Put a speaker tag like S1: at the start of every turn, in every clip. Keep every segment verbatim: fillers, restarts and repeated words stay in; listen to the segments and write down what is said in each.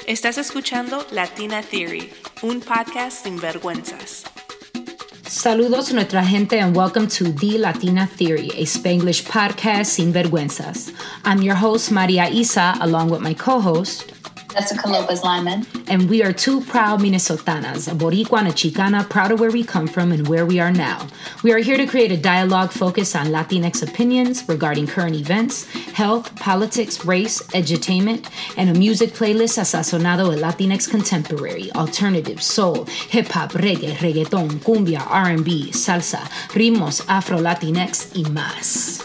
S1: Estás escuchando Latina Theory, un podcast sin vergüenzas.
S2: Saludos nuestra gente and welcome to The Latina Theory, a Spanglish podcast sin vergüenzas. I'm your host, Maria Isa, along with my co-host,
S3: Jessica Lopez-Lyman.
S2: And we are two proud Minnesotanas, a Boricua and a Chicana, proud of where we come from and where we are now. We are here to create a dialogue focused on Latinx opinions regarding current events, health, politics, race, edutainment, and a music playlist asazonado de Latinx contemporary, alternative, soul, hip-hop, reggae, reggaeton, cumbia, R and B, salsa, ritmos, afro-Latinx, y más.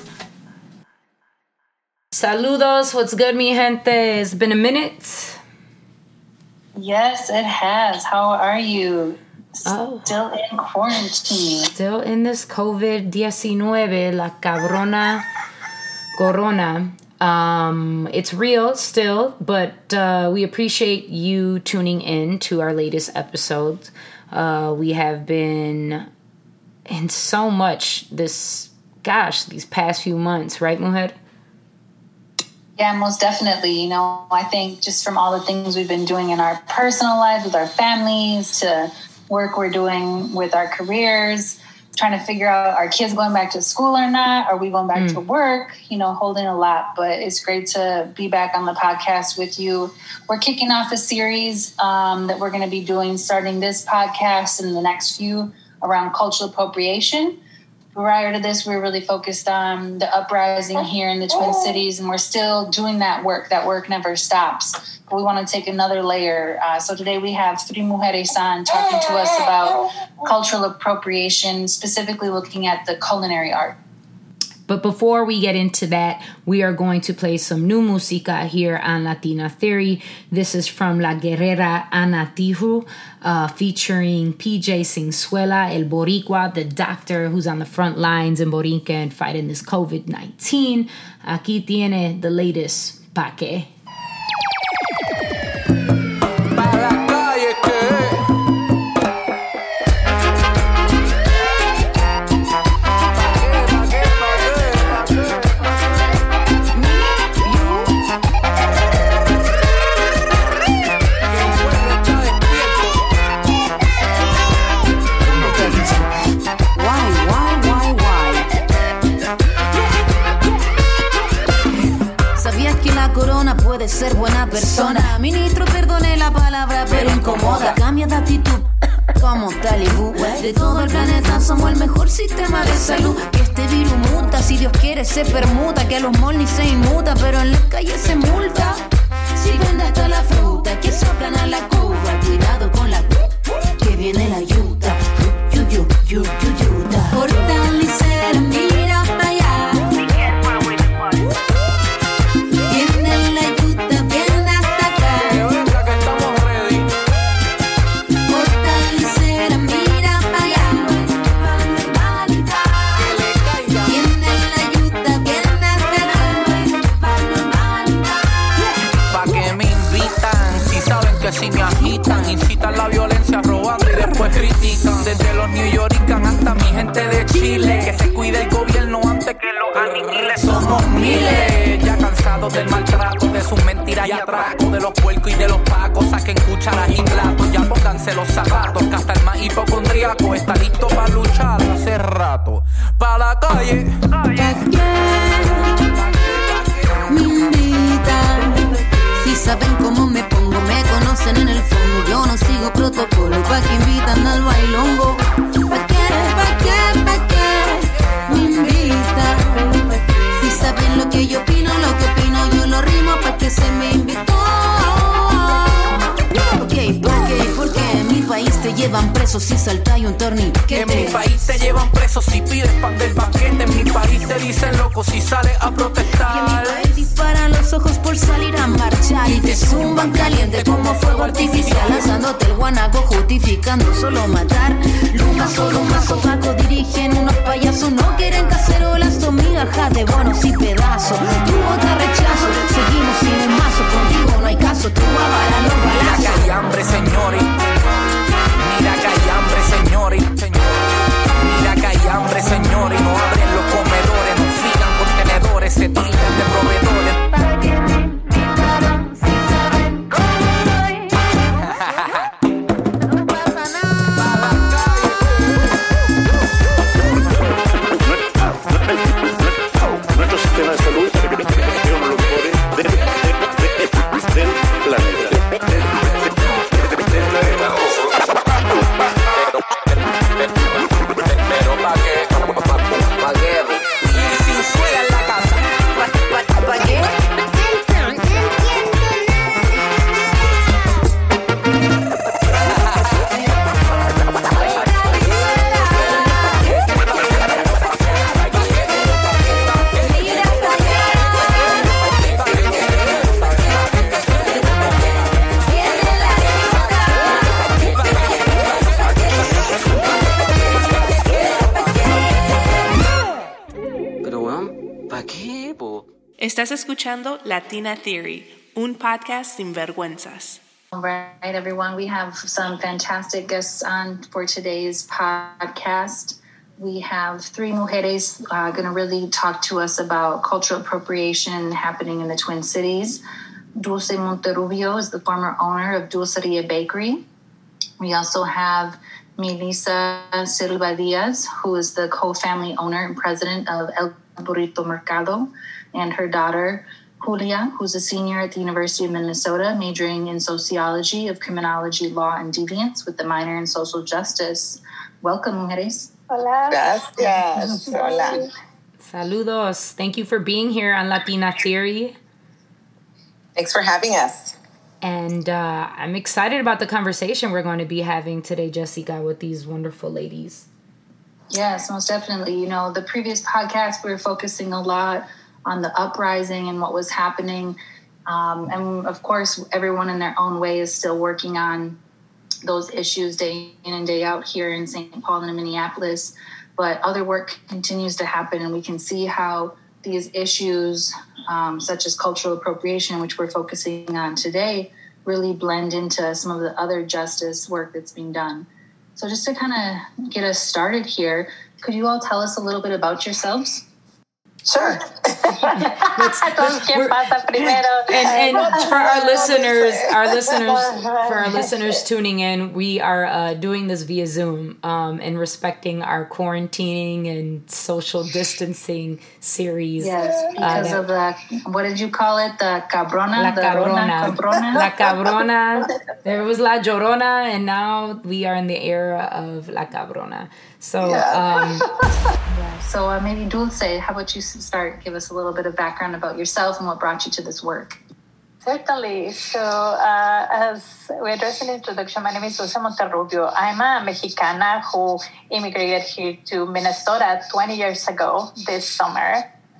S2: Saludos, what's good, mi gente? It's been a minute.
S3: Yes, it has. How are you?
S2: Oh.
S3: Still in quarantine.
S2: Still in this covid nineteen, la cabrona corona. Um, it's real still, but uh, we appreciate you tuning in to our latest episode. Uh, we have been in so much this, gosh, these past few months, right, Mujer?
S3: Yeah, most definitely. You know, I think just from all the things we've been doing in our personal lives with our families to work we're doing with our careers, trying to figure out are kids going back to school or not? Are we going back mm. to work? You know, holding a lot. But it's great to be back on the podcast with you. We're kicking off a series um, that we're going to be doing starting this podcast and the next few around cultural appropriation. Prior to this, we were really focused on the uprising here in the Twin Cities, and we're still doing that work. That work never stops. But we want to take another layer. Uh, so today we have three mujeres on talking to us about cultural appropriation, specifically looking at the culinary art.
S2: But before we get into that, we are going to play some new música here on Latina Theory. This is from La Guerrera Ana Tijoux, uh, featuring P J Sinzuela, El Boricua, the doctor who's on the front lines in Borinquen and fighting this covid nineteen. Aquí tiene the latest, pa' que.
S4: Puede ser buena persona. Ministro, perdone la palabra, pero incomoda. Cambia de actitud como talibú. De todo el planeta somos el mejor sistema de salud. Que este virus muta, si Dios quiere se permuta. Que a los malls ni se inmuta, pero en las calles se multa. Si vende hasta la fruta, que soplan a la cuba. Cuidado con la que viene la yuta. Yu, yu, yu, yu, yuta. Fortalecer, mira para allá.
S5: Si me agitan, incitan la violencia, robando y después critican. Desde los New Yorkers hasta mi gente de Chile, que se cuide el gobierno antes que lo aniquile. Somos miles, ya cansados del maltrato, de sus mentiras y atracos, de los puercos y de los pacos. Saquen cucharas y platos, ya pónganse los zapatos, que hasta el más hipocondríaco está listo para luchar hace rato. Pa' la calle,
S4: ¿Pa' qué me invitan? Si saben cómo me pongo, me conocen en el fondo. Yo no sigo protocolo, pa' que invitan al bailongo. Pa' qué, pa' qué, pa' qué me invitan. Si saben lo que yo opino, lo que opino yo lo rimo, pa' que se me invitó. Ok, ¿por qué? Porque en mi país te llevan preso si salta y un torniquete.
S5: En mi país te llevan preso si pides pan del banquete. En mi país te dicen loco si sales a protestar.
S4: Y en mi país disparan los ojos por salir a marchar y te zumban caliente como fuego artificial, lanzándote el guanaco justificando solo matar. Luma solo un mazo opaco dirigen unos payasos, no quieren cacerolas o migajas de bonos y pedazos. Tu otra rechazo, seguimos sin un mazo, contigo no hay caso, tú avaras los balazos.
S5: Mira que hay hambre, señores. Mira que hay hambre, señores. Mira que hay hambre, señores. No abren los comedores, no fijan contenedores, se tildan de proveedores.
S1: Estás escuchando Latina Theory, un podcast sin vergüenzas.
S3: All right, everyone. We have some fantastic guests on for today's podcast. We have three mujeres uh, going to really talk to us about cultural appropriation happening in the Twin Cities. Dulce Monterrubio is the former owner of Dulceria Bakery. We also have Melissa Silva Diaz, who is the co-family owner and president of El Burrito Mercado, and her daughter, Julia, who's a senior at the University of Minnesota, majoring in sociology of criminology, law, and deviance with the minor in social justice. Welcome, mujeres.
S6: Hola.
S7: Gracias. Hola.
S2: Saludos. Thank you for being here on Latina Theory.
S7: Thanks for having us.
S2: And uh, I'm excited about the conversation we're going to be having today, Jessica, with these wonderful ladies.
S3: Yes, most definitely. You know, the previous podcast, we were focusing a lot on the uprising and what was happening. Um, and of course, everyone in their own way is still working on those issues day in and day out here in Saint Paul and in Minneapolis. But other work continues to happen, and we can see how these issues, um, such as cultural appropriation, which we're focusing on today, really blend into some of the other justice work that's being done. So just to kind of get us started here, could you all tell us a little bit about yourselves?
S7: Sure.
S2: Let's, let's,
S6: ¿Quién pasa primero?
S2: and, and for our listeners, our listeners, for our listeners tuning in, we are uh, doing this via Zoom um, and respecting our quarantining and social distancing series.
S3: Yes, because
S2: uh,
S3: of the, what did you call it? The cabrona?
S2: La
S3: the
S2: cabrona.
S3: cabrona?
S2: La cabrona. There was La Llorona, and now we are in the era of La Cabrona. So,
S7: Yeah.
S2: um,
S3: Yeah. So uh, maybe Dulce, how about you start? Give us a little bit of background about yourself and what brought you to this work.
S6: Certainly. So, uh, as we addressed in the introduction, my name is Dulce Monterrubio. I'm a Mexicana who immigrated here to Minnesota twenty years ago this summer.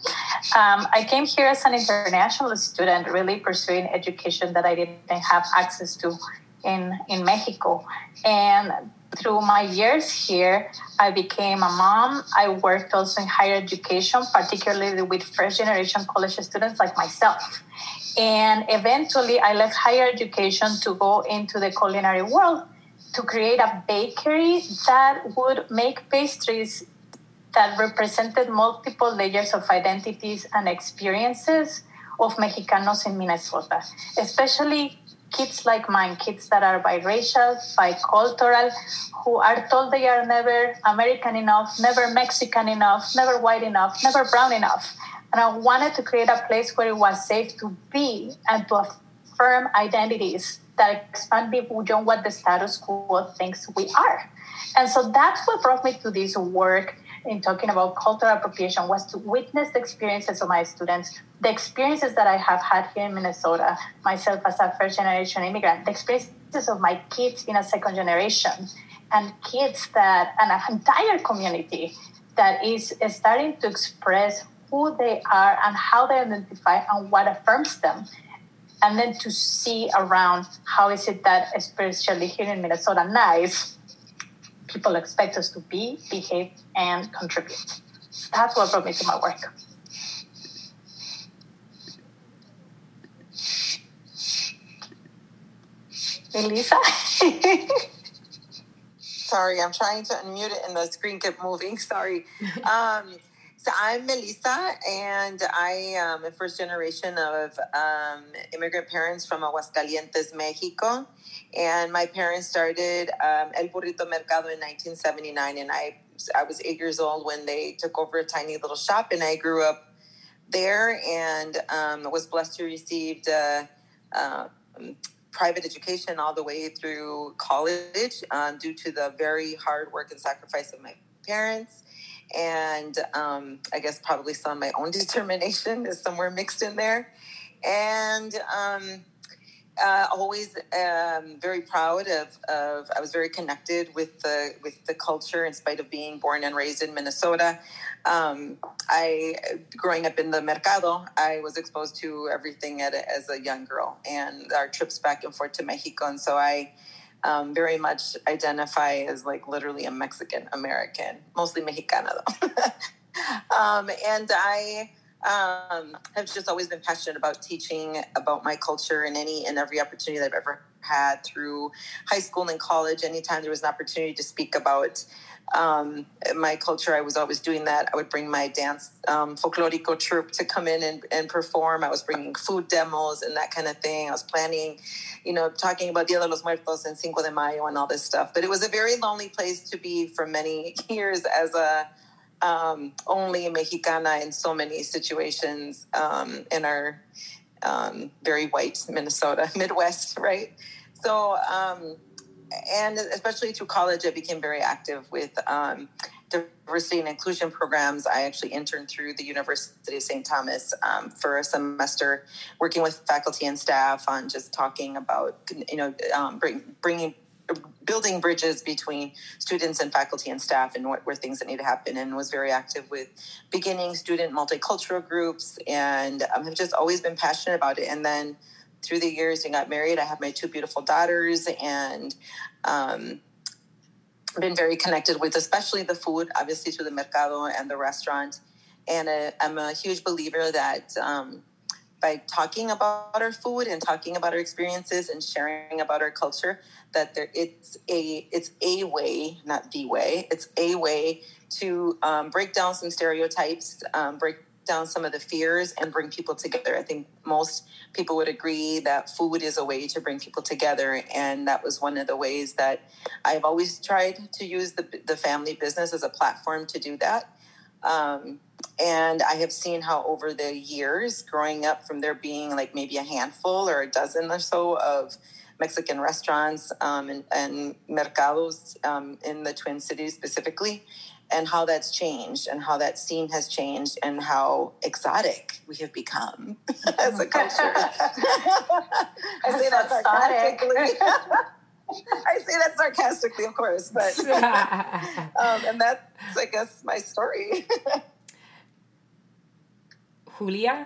S6: Um, I came here as an international student, really pursuing education that I didn't have access to in, in Mexico. And through my years here, I became a mom. I worked also in higher education, particularly with first-generation college students like myself. And eventually, I left higher education to go into the culinary world to create a bakery that would make pastries that represented multiple layers of identities and experiences of Mexicanos in Minnesota, especially kids like mine, kids that are biracial, bicultural, who are told they are never American enough, never Mexican enough, never white enough, never brown enough. And I wanted to create a place where it was safe to be and to affirm identities that expand beyond what the status quo thinks we are. And so that's what brought me to this work in talking about cultural appropriation, was to witness the experiences of my students, the experiences that I have had here in Minnesota, myself as a first-generation immigrant, the experiences of my kids in a second generation, and kids that, and an entire community that is starting to express who they are and how they identify and what affirms them. And then to see around how is it that, especially here in Minnesota, nice, people expect us to be, behave, and contribute. That's what brought me to my work. Elisa?
S7: Sorry, I'm trying to unmute it and the screen kept moving. Sorry. Um, so I'm Melissa, and I am a first generation of um, immigrant parents from Aguascalientes, Mexico. And my parents started um, El Burrito Mercado in nineteen seventy-nine, and I I was eight years old when they took over a tiny little shop, and I grew up there and um, was blessed to receive uh, uh, private education all the way through college um, due to the very hard work and sacrifice of my parents. And um, I guess probably some of my own determination is somewhere mixed in there. And um, uh, always um, very proud of, of, I was very connected with the with the culture in spite of being born and raised in Minnesota. Um, I, growing up in the Mercado, I was exposed to everything at a, as a young girl, and our trips back and forth to Mexico. And so I um, very much identify as like literally a Mexican American, mostly Mexicana though. um, and I um, have just always been passionate about teaching about my culture in any and every opportunity that I've ever had through high school and college. Anytime there was an opportunity to speak about um, my culture, I was always doing that. I would bring my dance um, folklorico troupe to come in and, and perform. I was bringing food demos and that kind of thing. I was planning, you know, talking about Dia de los Muertos and Cinco de Mayo and all this stuff. But it was a very lonely place to be for many years as a um, only Mexicana in so many situations um, in our um, very white Minnesota, Midwest, right? So, um, and especially through college, I became very active with um, diversity and inclusion programs. I actually interned through the University of Saint Thomas um, for a semester, working with faculty and staff on just talking about, you know, um, bring, bringing, building bridges between students and faculty and staff and what were things that need to happen, and was very active with beginning student multicultural groups, and um, have just always been passionate about it. And then through the years, I got married. I have my two beautiful daughters, and um, been very connected with, especially the food, obviously through the mercado and the restaurant. And uh, I'm a huge believer that um, by talking about our food and talking about our experiences and sharing about our culture, that there it's a it's a way, not the way, it's a way to um, break down some stereotypes, um, break down some of the fears, and bring people together. I think most people would agree that food is a way to bring people together, and that was one of the ways that I've always tried to use the the family business as a platform to do that. Um, and I have seen how over the years, growing up from there being like maybe a handful or a dozen or so of Mexican restaurants um, and, and mercados um, in the Twin Cities specifically, and how that's changed and how that scene has changed and how exotic we have become as a culture. I say that sarcastically. I say that sarcastically, of course, but um, and that's, I guess, my story.
S2: Julia?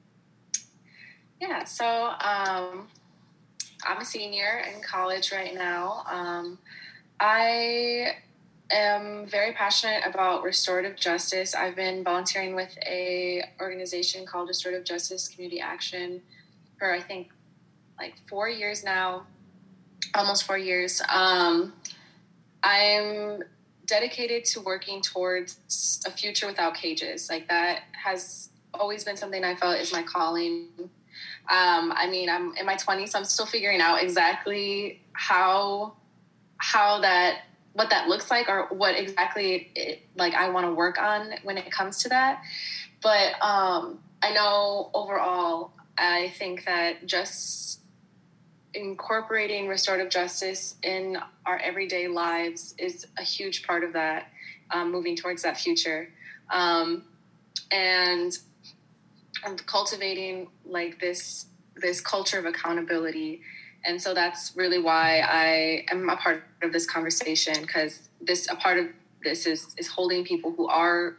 S8: Yeah, so um, I'm a senior in college right now. Um, I am very passionate about restorative justice. I've been volunteering with a organization called Restorative Justice Community Action for, I think, like four years now, almost four years. Um, I'm dedicated to working towards a future without cages. Like, that has always been something I felt is my calling. Um, I mean, I'm in my twenties, so I'm still figuring out exactly how, how that, what that looks like, or what exactly it, like I want to work on when it comes to that. But um, I know overall, I think that just incorporating restorative justice in our everyday lives is a huge part of that, um, moving towards that future. Um, and and cultivating like this this culture of accountability. And so that's really why I am a part of this conversation, because this a part of this is is holding people who are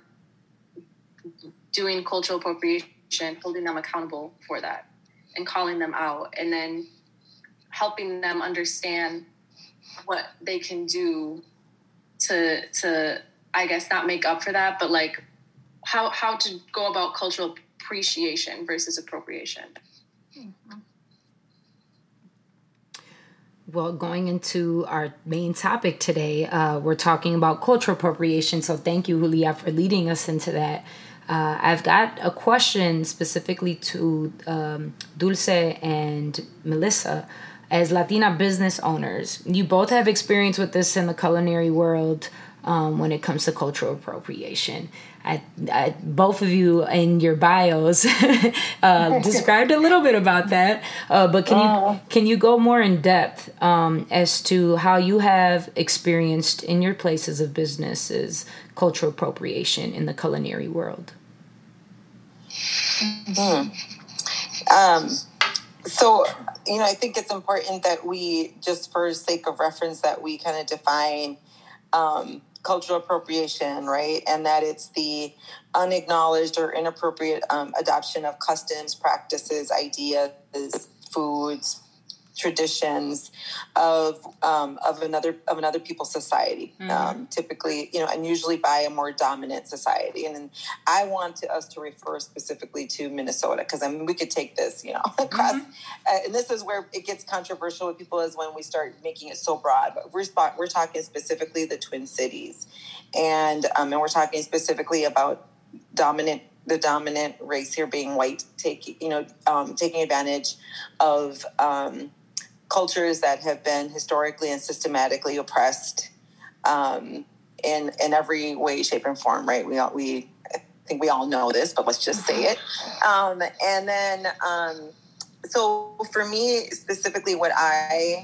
S8: doing cultural appropriation, holding them accountable for that and calling them out, and then helping them understand what they can do to to I guess not make up for that, but like how how to go about cultural appreciation versus appropriation.
S2: Mm-hmm. Well, going into our main topic today, uh, we're talking about cultural appropriation. So thank you, Julia, for leading us into that. Uh, I've got a question specifically to um, Dulce and Melissa. As Latina business owners, you both have experience with this in the culinary world um, when it comes to cultural appropriation. I, I, both of you in your bios uh, described a little bit about that, uh, but can you can you go more in depth um, as to how you have experienced in your places of businesses cultural appropriation in the culinary world?
S7: Mm-hmm. Um, so, you know, I think it's important that we, just for sake of reference, that we kind of define um, cultural appropriation, right? And that it's the unacknowledged or inappropriate um, adoption of customs, practices, ideas, foods, traditions of um, of another of another people's society, mm-hmm. um, typically, you know, and usually by a more dominant society. And, and I want to, us to refer specifically to Minnesota, because I mean, we could take this, you know, across, mm-hmm. uh, and this is where it gets controversial with people, is when we start making it so broad. But we're spot, we're talking specifically the Twin Cities, and um, and we're talking specifically about dominant. the dominant race here being white, taking, you know, um, taking advantage of um, cultures that have been historically and systematically oppressed um, in in every way, shape, and form. Right? We all, we I think we all know this, but let's just say it. Um, and then, um, so for me specifically, what I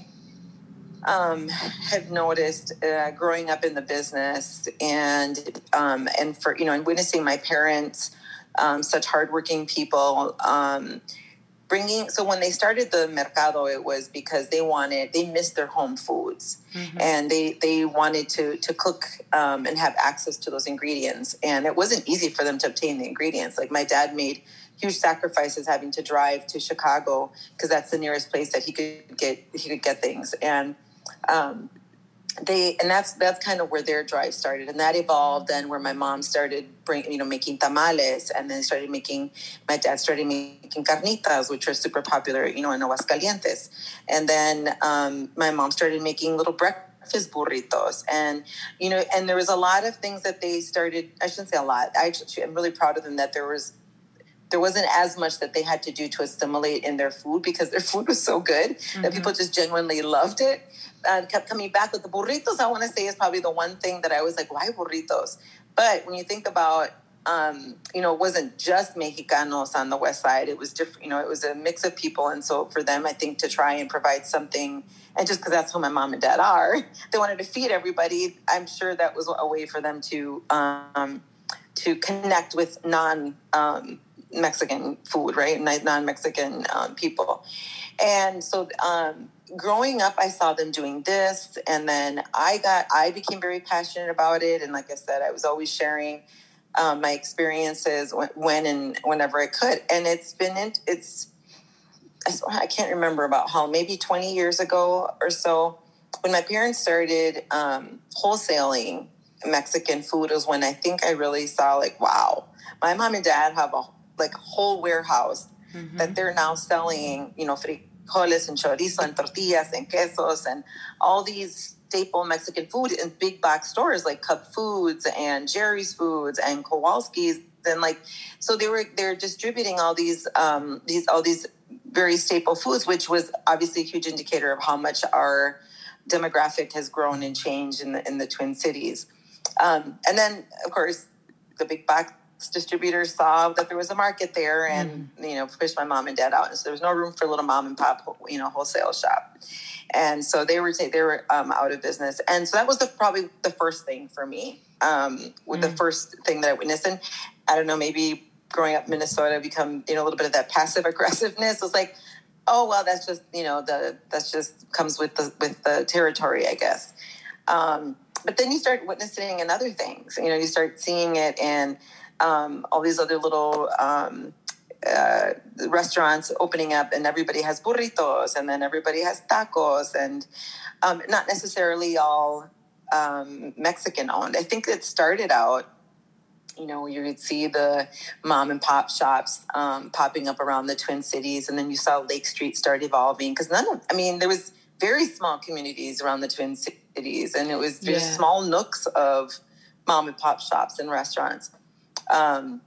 S7: um, have noticed uh, growing up in the business, and um, and for you know, and witnessing my parents. Um, such hardworking people, um, bringing, so when they started the mercado, it was because they wanted, they missed their home foods, mm-hmm. and they, they wanted to, to cook, um, and have access to those ingredients. And it wasn't easy for them to obtain the ingredients. Like my dad made huge sacrifices having to drive to Chicago, because that's the nearest place that he could get, he could get things. And, um, They and that's that's kind of where their drive started, and that evolved then where my mom started bring you know making tamales, and then started making my dad started making carnitas, which are super popular you know in Aguascalientes, and then um, my mom started making little breakfast burritos, and you know and there was a lot of things that they started. I shouldn't say a lot. I actually I'm really proud of them that there was. There wasn't as much that they had to do to assimilate in their food, because their food was so good mm-hmm. that people just genuinely loved it and kept coming back with the burritos. I want to say is probably the one thing that I was like, why burritos? But when you think about, um, you know, it wasn't just Mexicanos on the West Side. It was different, you know, it was a mix of people. And so for them, I think to try and provide something, and just because that's who my mom and dad are, they wanted to feed everybody. I'm sure that was a way for them to, um, to connect with non, um, Mexican food, right? Non-Mexican um, people. And so um, growing up, I saw them doing this, and then I got, I became very passionate about it. And like I said, I was always sharing um, my experiences when, when and whenever I could. And it's been, it's, I can't remember about how, maybe twenty years ago or so, when my parents started um, wholesaling Mexican food, was when I think I really saw like, wow, my mom and dad have a like whole warehouse mm-hmm. that they're now selling, you know, frijoles and chorizo and tortillas and quesos and all these staple Mexican food in big box stores like Cub Foods and Jerry's Foods and Kowalski's. And like, so they were, they're distributing all these, um, these, all these very staple foods, which was obviously a huge indicator of how much our demographic has grown and changed in the, in the Twin Cities. Um, and then of course the big box distributors saw that there was a market there, and mm. you know pushed my mom and dad out, and so there was no room for a little mom and pop you know wholesale shop, and so they were they were um, out of business. And so that was the probably the first thing for me, um, with mm. the first thing that I witnessed. And I don't know, maybe growing up in Minnesota, become you know a little bit of that passive aggressiveness. It was like, oh well, that's just you know the that's just comes with the with the territory, I guess. Um, but then you start witnessing in other things. You know, you start seeing it in Um, all these other little um, uh, restaurants opening up, and everybody has burritos, and then everybody has tacos, and um, not necessarily all um, Mexican owned. I think it started out, you know, you would see the mom and pop shops um, popping up around the Twin Cities, and then you saw Lake Street start evolving, because none of, I mean, there was very small communities around the Twin Cities, and it was just yeah. small nooks of mom and pop shops and restaurants. Um,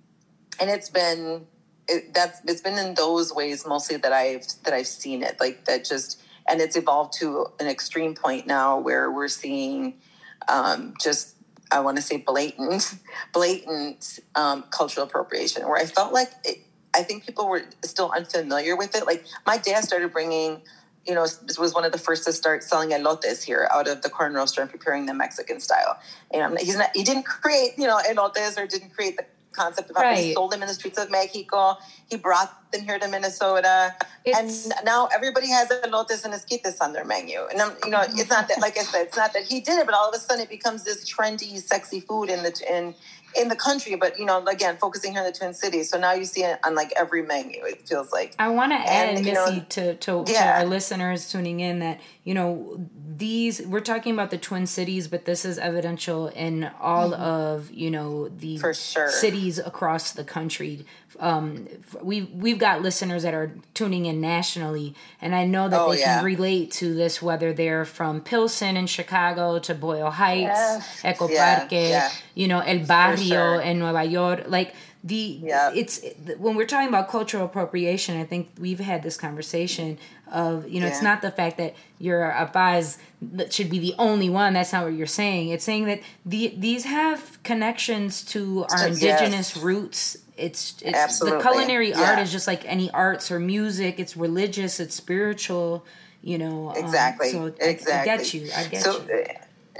S7: and it's been, it, that's, it's been in those ways mostly that I've, that I've seen it, like that just, and it's evolved to an extreme point now where we're seeing, um, just, I want to say blatant, blatant, um, cultural appropriation, where I felt like it, I think people were still unfamiliar with it. Like my dad started bringing, you know, was one of the first to start selling elotes here out of the corn roaster and preparing them Mexican style. You know, he's not, he didn't create, you know, elotes or didn't create the concept of how right. he sold them in the streets of Mexico. He brought in here to Minnesota.
S2: It's,
S7: and now everybody has elotes and esquites on their menu. And, I'm, you know, it's not that, like I said, it's not that he did it, but all of a sudden it becomes this trendy, sexy food in the in in the country. But, you know, again, focusing here in the Twin Cities. So now you see it on, like, every menu, it feels like.
S2: I want to add, Missy, know, to, to,
S7: yeah.
S2: to our listeners tuning in that, you know, these, we're talking about the Twin Cities, but this is evidential in all mm-hmm. of, you know, the
S7: For sure.
S2: cities across the country. Um, we've, we've got listeners that are tuning in nationally, and I know that
S7: oh,
S2: they
S7: yeah.
S2: can relate to this, whether they're from Pilsen in Chicago to Boyle Heights, yes. Eco
S7: yeah,
S2: Parque,
S7: yeah.
S2: you know, El Barrio
S7: sure.
S2: in Nueva York. Like, the
S7: yep.
S2: it's when we're talking about cultural appropriation, I think we've had this conversation of, you know, yeah. it's not the fact that your appas that should be the only one. That's not what you're saying. It's saying that the these have connections to our indigenous yes. roots. It's, it's
S7: Absolutely.
S2: The culinary
S7: yeah.
S2: art is just like any arts or music. It's religious. It's spiritual. You know.
S7: Exactly.
S2: Um, so
S7: exactly.
S2: I, I get you. I get
S7: so,
S2: you.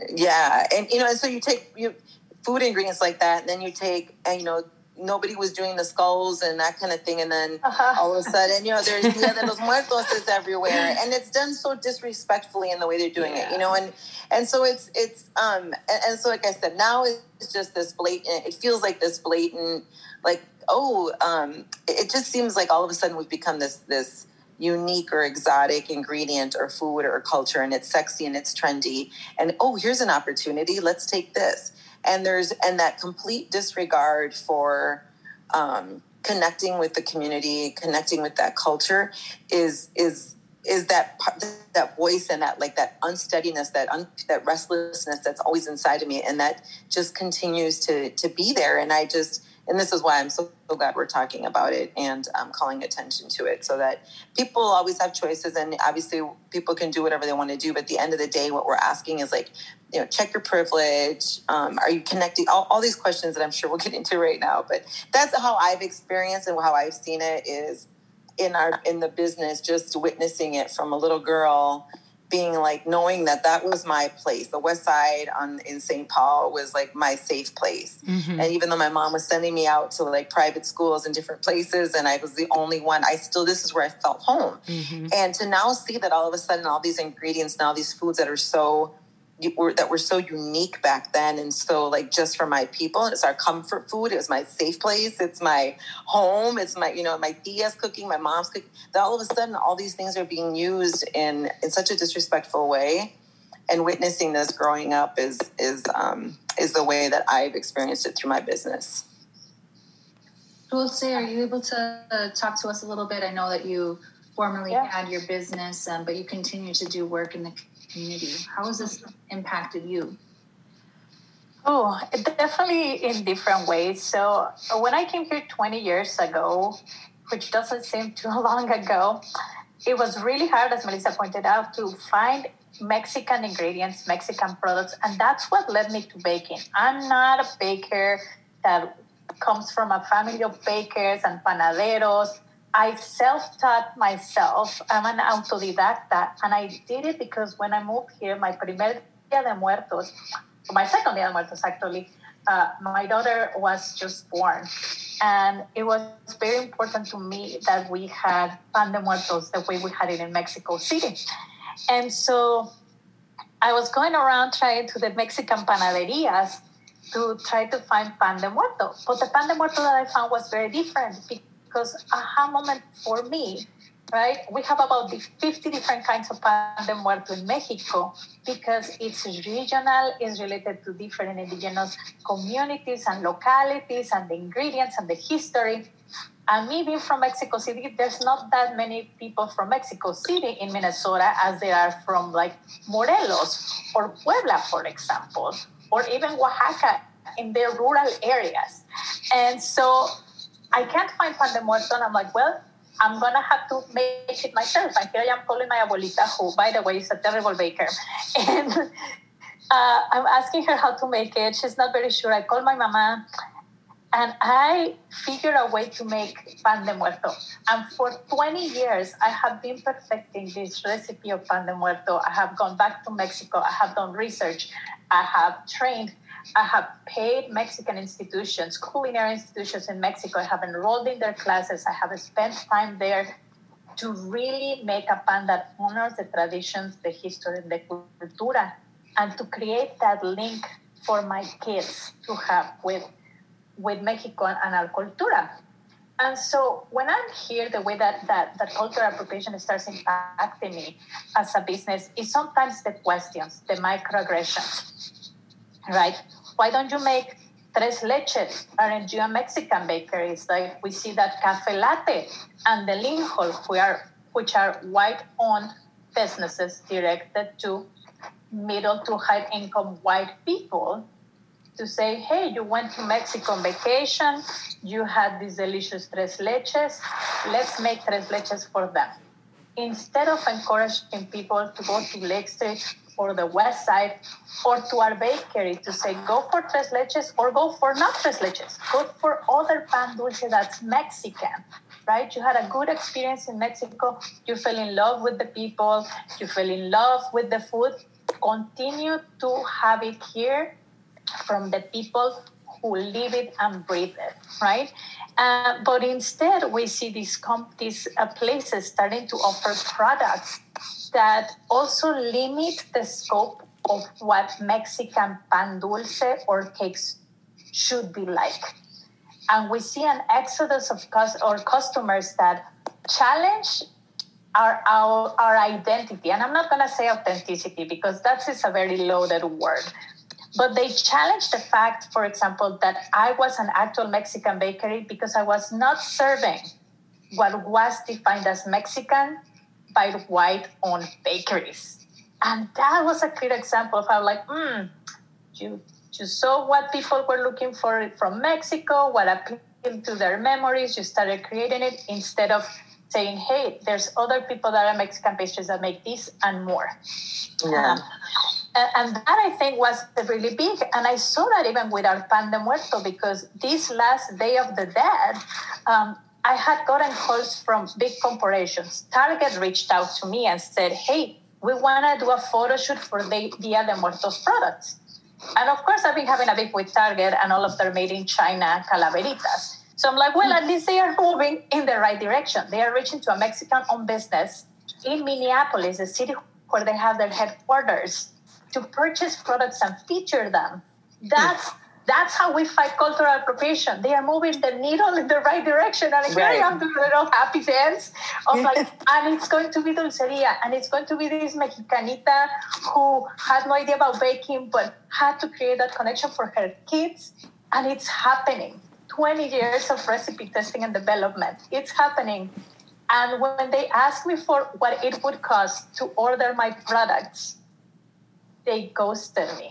S7: Yeah, and you know, and so you take you food ingredients like that, and then you take, and you know. Nobody was doing the skulls and that kind of thing. And then uh-huh. all of a sudden, you know, there's Dia de los Muertos is everywhere. And it's done so disrespectfully in the way they're doing yeah. it, you know. And and so it's, it's um and, and so like I said, now it's just this blatant, it feels like this blatant, like, oh, um, it just seems like all of a sudden we've become this, this unique or exotic ingredient or food or culture. And it's sexy and it's trendy. And, oh, here's an opportunity. Let's take this. And there's and that complete disregard for um, connecting with the community, connecting with that culture, is is is that that voice and that like that unsteadiness, that un, that restlessness that's always inside of me, and that just continues to to be there. And I just and this is why I'm so, so glad we're talking about it and um, calling attention to it, so that people always have choices, and obviously people can do whatever they want to do. But at the end of the day, what we're asking is like, you know, check your privilege. Um, are you connecting? All, all these questions that I'm sure we'll get into right now. But that's how I've experienced and how I've seen it is in our in the business, just witnessing it from a little girl, being like, knowing that that was my place. The West Side on in Saint Paul was like my safe place. Mm-hmm. And even though my mom was sending me out to like private schools in different places, and I was the only one, I still, this is where I felt home. Mm-hmm. And to now see that all of a sudden, all these ingredients, now these foods that are so, were, that were so unique back then. And so like, just for my people, it's our comfort food. It was my safe place. It's my home. It's my, you know, my tia's cooking, my mom's cooking. That all of a sudden, all these things are being used in, in such a disrespectful way. And witnessing this growing up is, is, um, is the way that I've experienced it through my business.
S3: Dulce, are you able to uh, talk to us a little bit? I know that you formerly yeah. had your business, um, but you continue to do work in the community. How has this impacted you?
S6: Oh, definitely in different ways. So when I came here twenty years ago, which doesn't seem too long ago, it was really hard, as Melissa pointed out, to find Mexican ingredients, Mexican products. And that's what led me to baking. I'm not a baker that comes from a family of bakers and panaderos. I self-taught myself. I'm an autodidacta, and I did it because when I moved here, my primer Dia de Muertos, my second Dia de Muertos actually, uh, my daughter was just born, and it was very important to me that we had Pan de Muertos the way we had it in Mexico City. And so I was going around trying to the Mexican panaderias to try to find Pan de Muerto, but the Pan de Muerto that I found was very different. Because aha moment for me, right? We have about fifty different kinds of pan de muerto in Mexico because it's regional, it's related to different indigenous communities and localities and the ingredients and the history. And me being from Mexico City, there's not that many people from Mexico City in Minnesota as there are from like Morelos or Puebla, for example, or even Oaxaca in their rural areas. And so I can't find Pan de Muerto, and I'm like, well, I'm going to have to make it myself. And here I am calling my abuelita, who, by the way, is a terrible baker. And uh, I'm asking her how to make it. She's not very sure. I call my mama, and I figure a way to make Pan de Muerto. And for twenty years, I have been perfecting this recipe of Pan de Muerto. I have gone back to Mexico. I have done research. I have trained. I have paid Mexican institutions, culinary institutions in Mexico. I have enrolled in their classes. I have spent time there to really make a pan that honors the traditions, the history, and the cultura, and to create that link for my kids to have with, with Mexico and our cultura. And so when I'm here, the way that, that, that cultural appropriation starts impacting me as a business is sometimes the questions, the microaggressions, right? Why don't you make tres leches? Aren't you a Mexican bakery? It's like we see that Cafe Latte and the Linhol, who are, which are white-owned businesses directed to middle to high-income white people, to say, hey, you went to Mexico on vacation, you had these delicious tres leches, let's make tres leches for them. Instead of encouraging people to go to Lake Street or the West Side or to our bakery to say, go for tres leches or go for not tres leches, go for other pan dulce that's Mexican, right? You had a good experience in Mexico, you fell in love with the people, you fell in love with the food, continue to have it here from the people who live it and breathe it, right? Uh, but instead, we see these, comp- these uh, places starting to offer products that also limit the scope of what Mexican pan dulce or cakes should be like. And we see an exodus of cus- or customers that challenge our, our, our identity. And I'm not going to say authenticity because that is a very loaded word. But they challenged the fact, for example, that I was an actual Mexican bakery because I was not serving what was defined as Mexican by white-owned bakeries. And that was a clear example of how, like, hmm, you, you saw what people were looking for from Mexico, what appealed to their memories, you started creating it instead of saying, hey, there's other people that are Mexican pastries that make this and more.
S7: Yeah.
S6: Um, And that, I think, was really big. And I saw that even with our Pan de Muerto, because this last Day of the Dead, um, I had gotten calls from big corporations. Target reached out to me and said, hey, we want to do a photo shoot for the Dia de Muertos products. And of course, I've been having a beef with Target and all of their made in China calaveritas. So I'm like, well, at least they are moving in the right direction. They are reaching to a Mexican-owned business in Minneapolis, the city where they have their headquarters, to purchase products and feature them. That's that's how we fight cultural appropriation. They are moving the needle in the right direction. And here I am doing little happy dance of like, and it's going to be dulceria, and it's going to be this Mexicanita who had no idea about baking, but had to create that connection for her kids. And it's happening. twenty years of recipe testing and development. It's happening. And when they asked me for what it would cost to order my products, they ghosted me.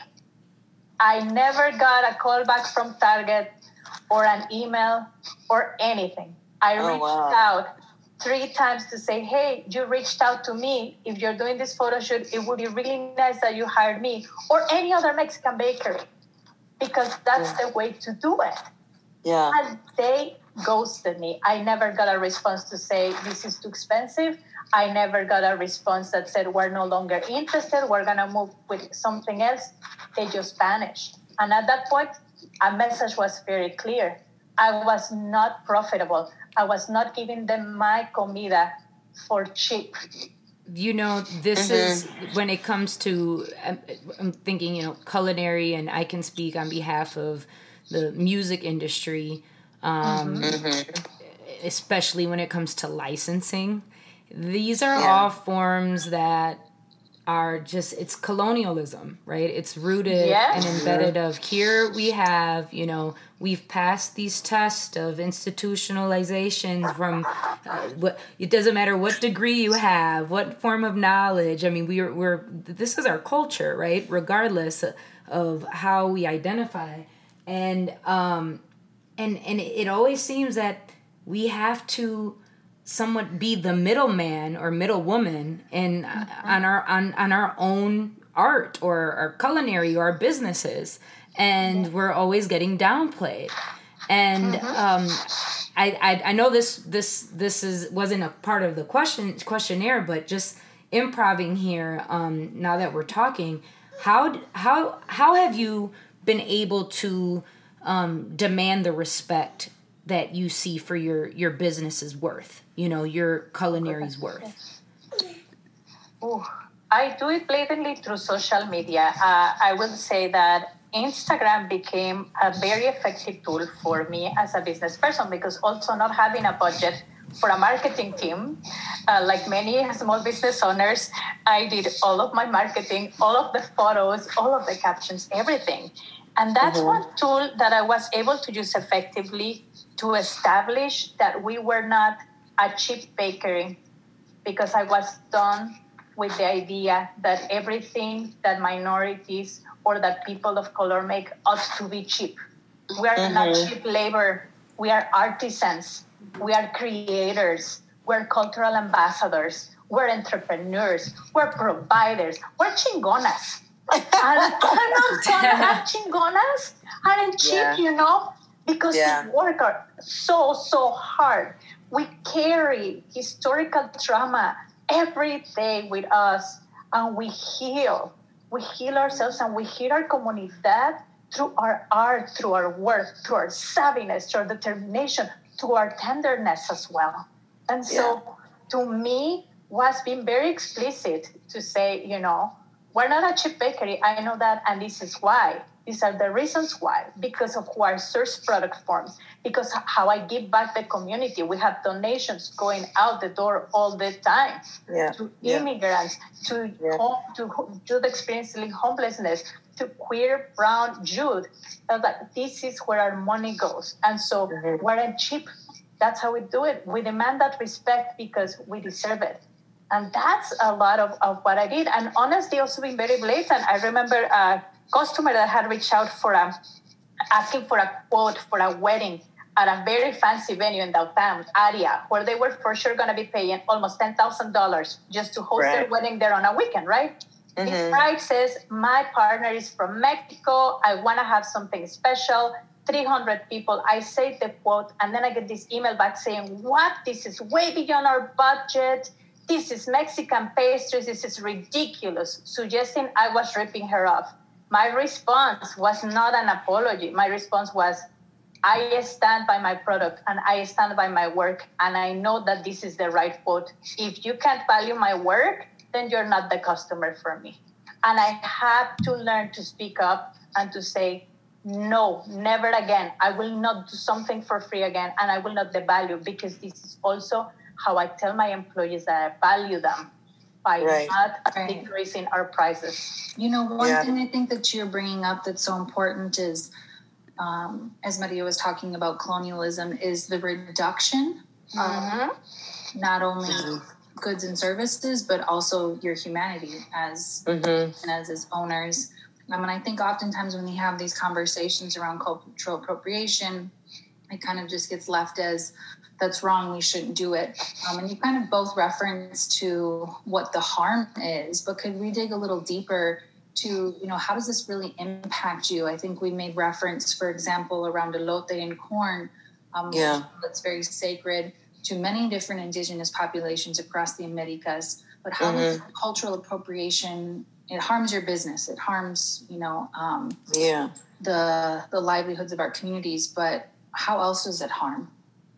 S6: I never got a call back from Target or an email or anything. I
S7: oh,
S6: reached
S7: wow.
S6: out three times to say, hey, you reached out to me. If you're doing this photo shoot, it would be really nice that you hired me or any other Mexican bakery, because that's yeah. the way to do it.
S7: Yeah.
S6: And they ghosted me. I never got a response to say, this is too expensive. I never got a response that said, we're no longer interested, we're going to move with something else. They just vanished. And at that point, a message was very clear. I was not profitable. I was not giving them my comida for cheap.
S2: You know, this
S7: mm-hmm.
S2: is when it comes to, I'm, I'm thinking, you know, culinary, and I can speak on behalf of the music industry, um,
S7: mm-hmm.
S2: especially when it comes to licensing. These are
S7: yeah.
S2: all forms that are just, it's colonialism, right? It's rooted
S6: yes.
S2: and embedded of here we have, you know, we've passed these tests of institutionalization from, uh, what, it doesn't matter what degree you have, what form of knowledge. I mean, we're, we're, this is our culture, right? Regardless of how we identify. And, um, and, and it always seems that we have to somewhat be the middleman or middle woman in mm-hmm. on our on, on our own art or our culinary or our businesses, and we're always getting downplayed. And mm-hmm. um, I, I I know this this this is wasn't a part of the question questionnaire, but just improving here. Um, now that we're talking, how how how have you been able to um, demand the respect that you see for your, your business's worth, you know, your culinary's worth?
S6: Ooh, I do it blatantly through social media. Uh, I will say that Instagram became a very effective tool for me as a business person, because also not having a budget for a marketing team, uh, like many small business owners, I did all of my marketing, all of the photos, all of the captions, everything. And that's mm-hmm. one tool that I was able to use effectively to establish that we were not a cheap bakery, because I was done with the idea that everything that minorities or that people of color make ought to be cheap. We are mm-hmm. not cheap labor. We are artisans. We are creators. We're cultural ambassadors. We're entrepreneurs. We're providers. We're chingonas. And I'm gonna have chingonas aren't cheap, yeah. you know, because yeah. we work so, so hard. We carry historical trauma every day with us, and we heal. We heal ourselves and we heal our comunidad through our art, through our work, through our savviness, through our determination, through our tenderness as well. And so yeah. to me, was being very explicit to say, you know, we're not a cheap bakery. I know that, and this is why. These are the reasons why. Because of who our source product forms. Because how I give back the community. We have donations going out the door all the time yeah. to yeah. immigrants, to yeah. home, to youth experiencing homelessness, to queer, brown youth. Like, this is where our money goes. And so mm-hmm. we're not cheap. That's how we do it. We demand that respect because we deserve it. And that's a lot of, of what I did. And honestly, also being very blatant. I remember a customer that had reached out for a, asking for a quote for a wedding at a very fancy venue in downtown area, where they were for sure going to be paying almost ten thousand dollars just to host right. their wedding there on a weekend, right? Mm-hmm. This bride says, my partner is from Mexico. I want to have something special. three hundred people. I say the quote, and then I get this email back saying, what? This is way beyond our budget. This is Mexican pastries. This is ridiculous, suggesting I was ripping her off. My response was not an apology. My response was, I stand by my product and I stand by my work, and I know that this is the right quote. If you can't value my work, then you're not the customer for me. And I had to learn to speak up and to say, no, never again. I will not do something for free again, and I will not devalue, because this is also how I tell my employees that I value them, by right. not right. decreasing our prices.
S3: You know, one
S6: yeah.
S3: thing I think that you're bringing up that's so important is, um, as Maria was talking about colonialism, is the reduction mm-hmm. of not only mm-hmm. goods and services, but also your humanity as mm-hmm. and as as owners. I mean, I think oftentimes when we have these conversations around cultural appropriation, it kind of just gets left as, that's wrong, we shouldn't do it. Um, and you kind of both reference to what the harm is, but could we dig a little deeper to, you know, how does this really impact you? I think we made reference, for example, around elote and corn. Um, yeah. That's very sacred to many different indigenous populations across the Americas. But how mm-hmm. does cultural appropriation, it harms your business. It harms, you know, um,
S7: yeah,
S3: the the livelihoods of our communities. But how else does it harm?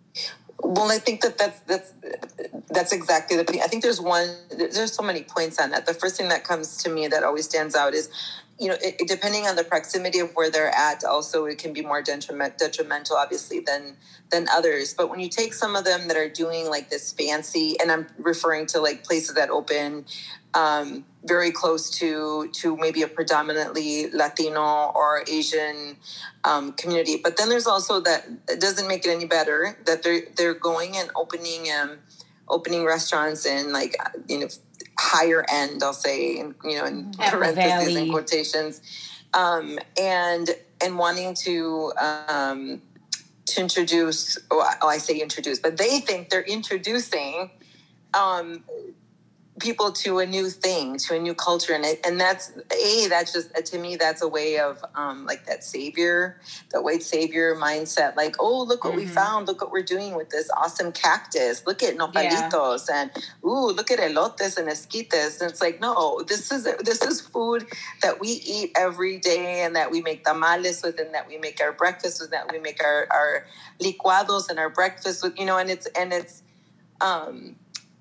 S7: Well, I think that that's that's that's exactly the thing. I think there's one. There's so many points on that. The first thing that comes to me that always stands out is, you know, it, it, depending on the proximity of where they're at, also it can be more detriment, detrimental, obviously, than than others. But when you take some of them that are doing like this fancy, and I'm referring to like places that open um, very close to to maybe a predominantly Latino or Asian um, community. But then there's also that, it doesn't make it any better, that they're they're going and opening um, opening restaurants in like, you know, higher end, I'll say, in, you know, in parentheses and quotations, um, and and wanting to um, to introduce, oh, I say introduce, but they think they're introducing um, people to a new thing, to a new culture. And it, and that's, A, that's just, to me, that's a way of um, like that savior, that white savior mindset. Like, oh, look what mm-hmm. we found. Look what we're doing with this awesome cactus. Look at nopalitos yeah. and, ooh, look at elotes and esquites. And it's like, no, this is, this is food that we eat every day and that we make tamales with and that we make our breakfast with, that we make our, our licuados and our breakfast with, you know, and it's, and it's, um,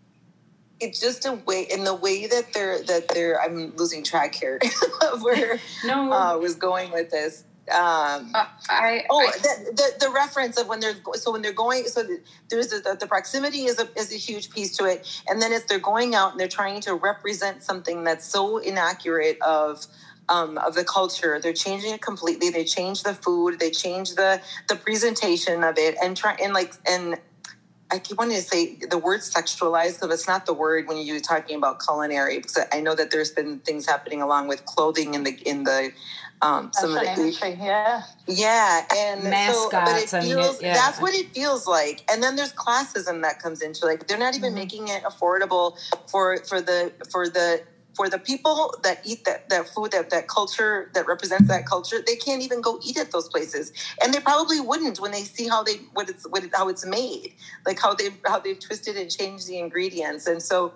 S7: it's just a way, in the way that they're, that they're, I'm losing track here of where no, I uh, was going with this. Um, uh, I, oh, I, the, the, the reference of when they're, so when they're going, so there's the, the proximity is a, is a huge piece to it. And then it's, they're going out and they're trying to represent something that's so inaccurate of, um, of the culture. They're changing it completely. They change the food, they change the, the presentation of it and try, and like, and, I keep wanting to say the word sexualized, but it's not the word when you're talking about culinary, because I know that there's been things happening along with clothing in the in the um, some
S6: that's
S7: of the
S6: industry, yeah,
S7: yeah, and
S2: mascots.
S7: So, but it feels, I mean, it, yeah. that's what it feels like. And then there's classism that comes into, like, they're not even mm-hmm. making it affordable for for the for the. For the people that eat that, that food, that, that culture, that represents that culture, they can't even go eat at those places, and they probably wouldn't when they see how they what it's what it, how it's made, like how they how they've twisted and changed the ingredients. And so,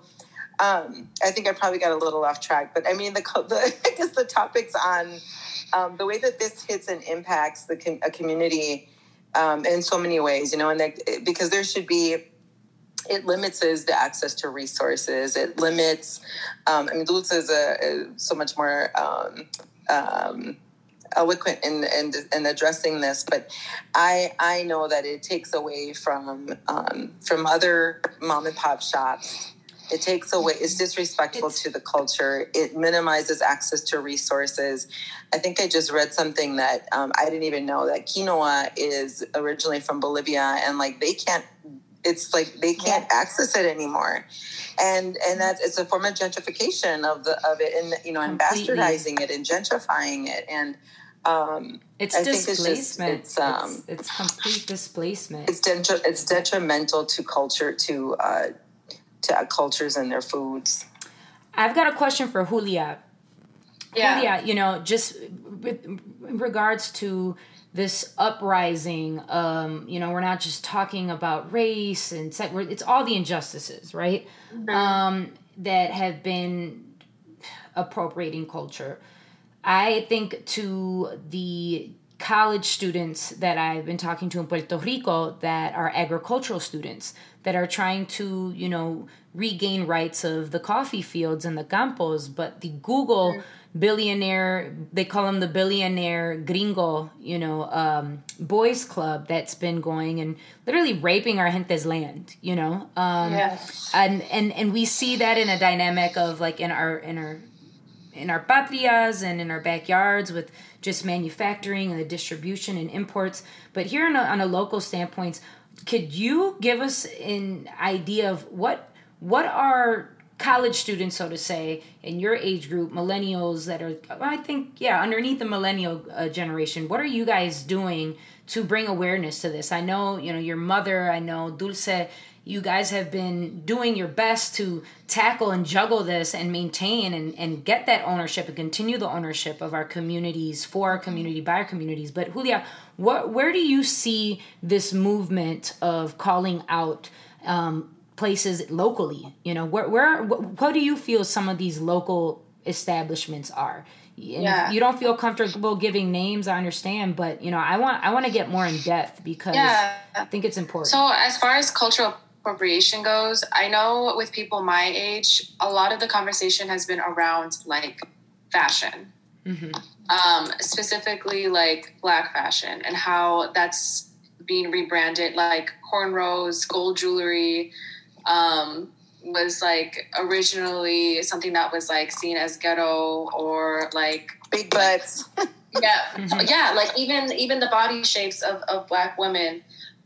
S7: um, I think I probably got a little off track, but I mean the, the I guess the topics on um, the way that this hits and impacts the com- a community um, in so many ways, you know, and that, because there should be. It limits the access to resources. It limits, um, I mean, Dulce is a, a, so much more um, um, eloquent in, in in addressing this, but I I know that it takes away from um, from other mom and pop shops. It takes away, it's disrespectful it's, to the culture. It minimizes access to resources. I think I just read something that um, I didn't even know, that quinoa is originally from Bolivia, and like they can't, it's like they can't yeah. access it anymore, and and that's it's a form of gentrification of the of it, and you know, and bastardizing it and gentrifying it, and um,
S2: it's
S7: I
S2: displacement.
S7: Think it's, just, it's, um,
S2: it's it's complete displacement.
S7: It's detri- it's detrimental to culture, to uh, to cultures and their foods.
S2: I've got a question for Julia.
S8: Yeah.
S2: Julia, you know, just with in regards to this uprising, um, you know, we're not just talking about race and sex, it's all the injustices, right? Mm-hmm. Um, that have been appropriating culture. I think to the college students that I've been talking to in Puerto Rico that are agricultural students that are trying to, you know, regain rights of the coffee fields and the campos, but the Google mm-hmm. billionaire, they call him the billionaire gringo, you know, um, boys club that's been going and literally raping our gente's land, you know? Um,
S6: yes.
S2: and, and, and we see that in a dynamic of like in our, in our, in our patrias and in our backyards with just manufacturing and the distribution and imports. But here on a, on a local standpoint, could you give us an idea of what, what are college students, so to say, in your age group, millennials that are, I think, yeah, underneath the millennial uh, generation, what are you guys doing to bring awareness to this? I know, you know, your mother, I know Dulce, you guys have been doing your best to tackle and juggle this and maintain and, and get that ownership and continue the ownership of our communities, for our community, by our communities. But Julia, what, where do you see this movement of calling out um, places locally? You know, where, where, what do you feel some of these local establishments are? And yeah. if you don't feel comfortable giving names, I understand, but you know, I want, I want to get more in depth because yeah. I think it's important.
S8: So as far as cultural appropriation goes, I know with people my age, a lot of the conversation has been around like fashion, mm-hmm. um, specifically like Black fashion and how that's being rebranded, like cornrows, gold jewelry, um, was like originally something that was like seen as ghetto or like
S7: big butts.
S8: yeah. Mm-hmm. Yeah. Like even, even the body shapes of, of Black women,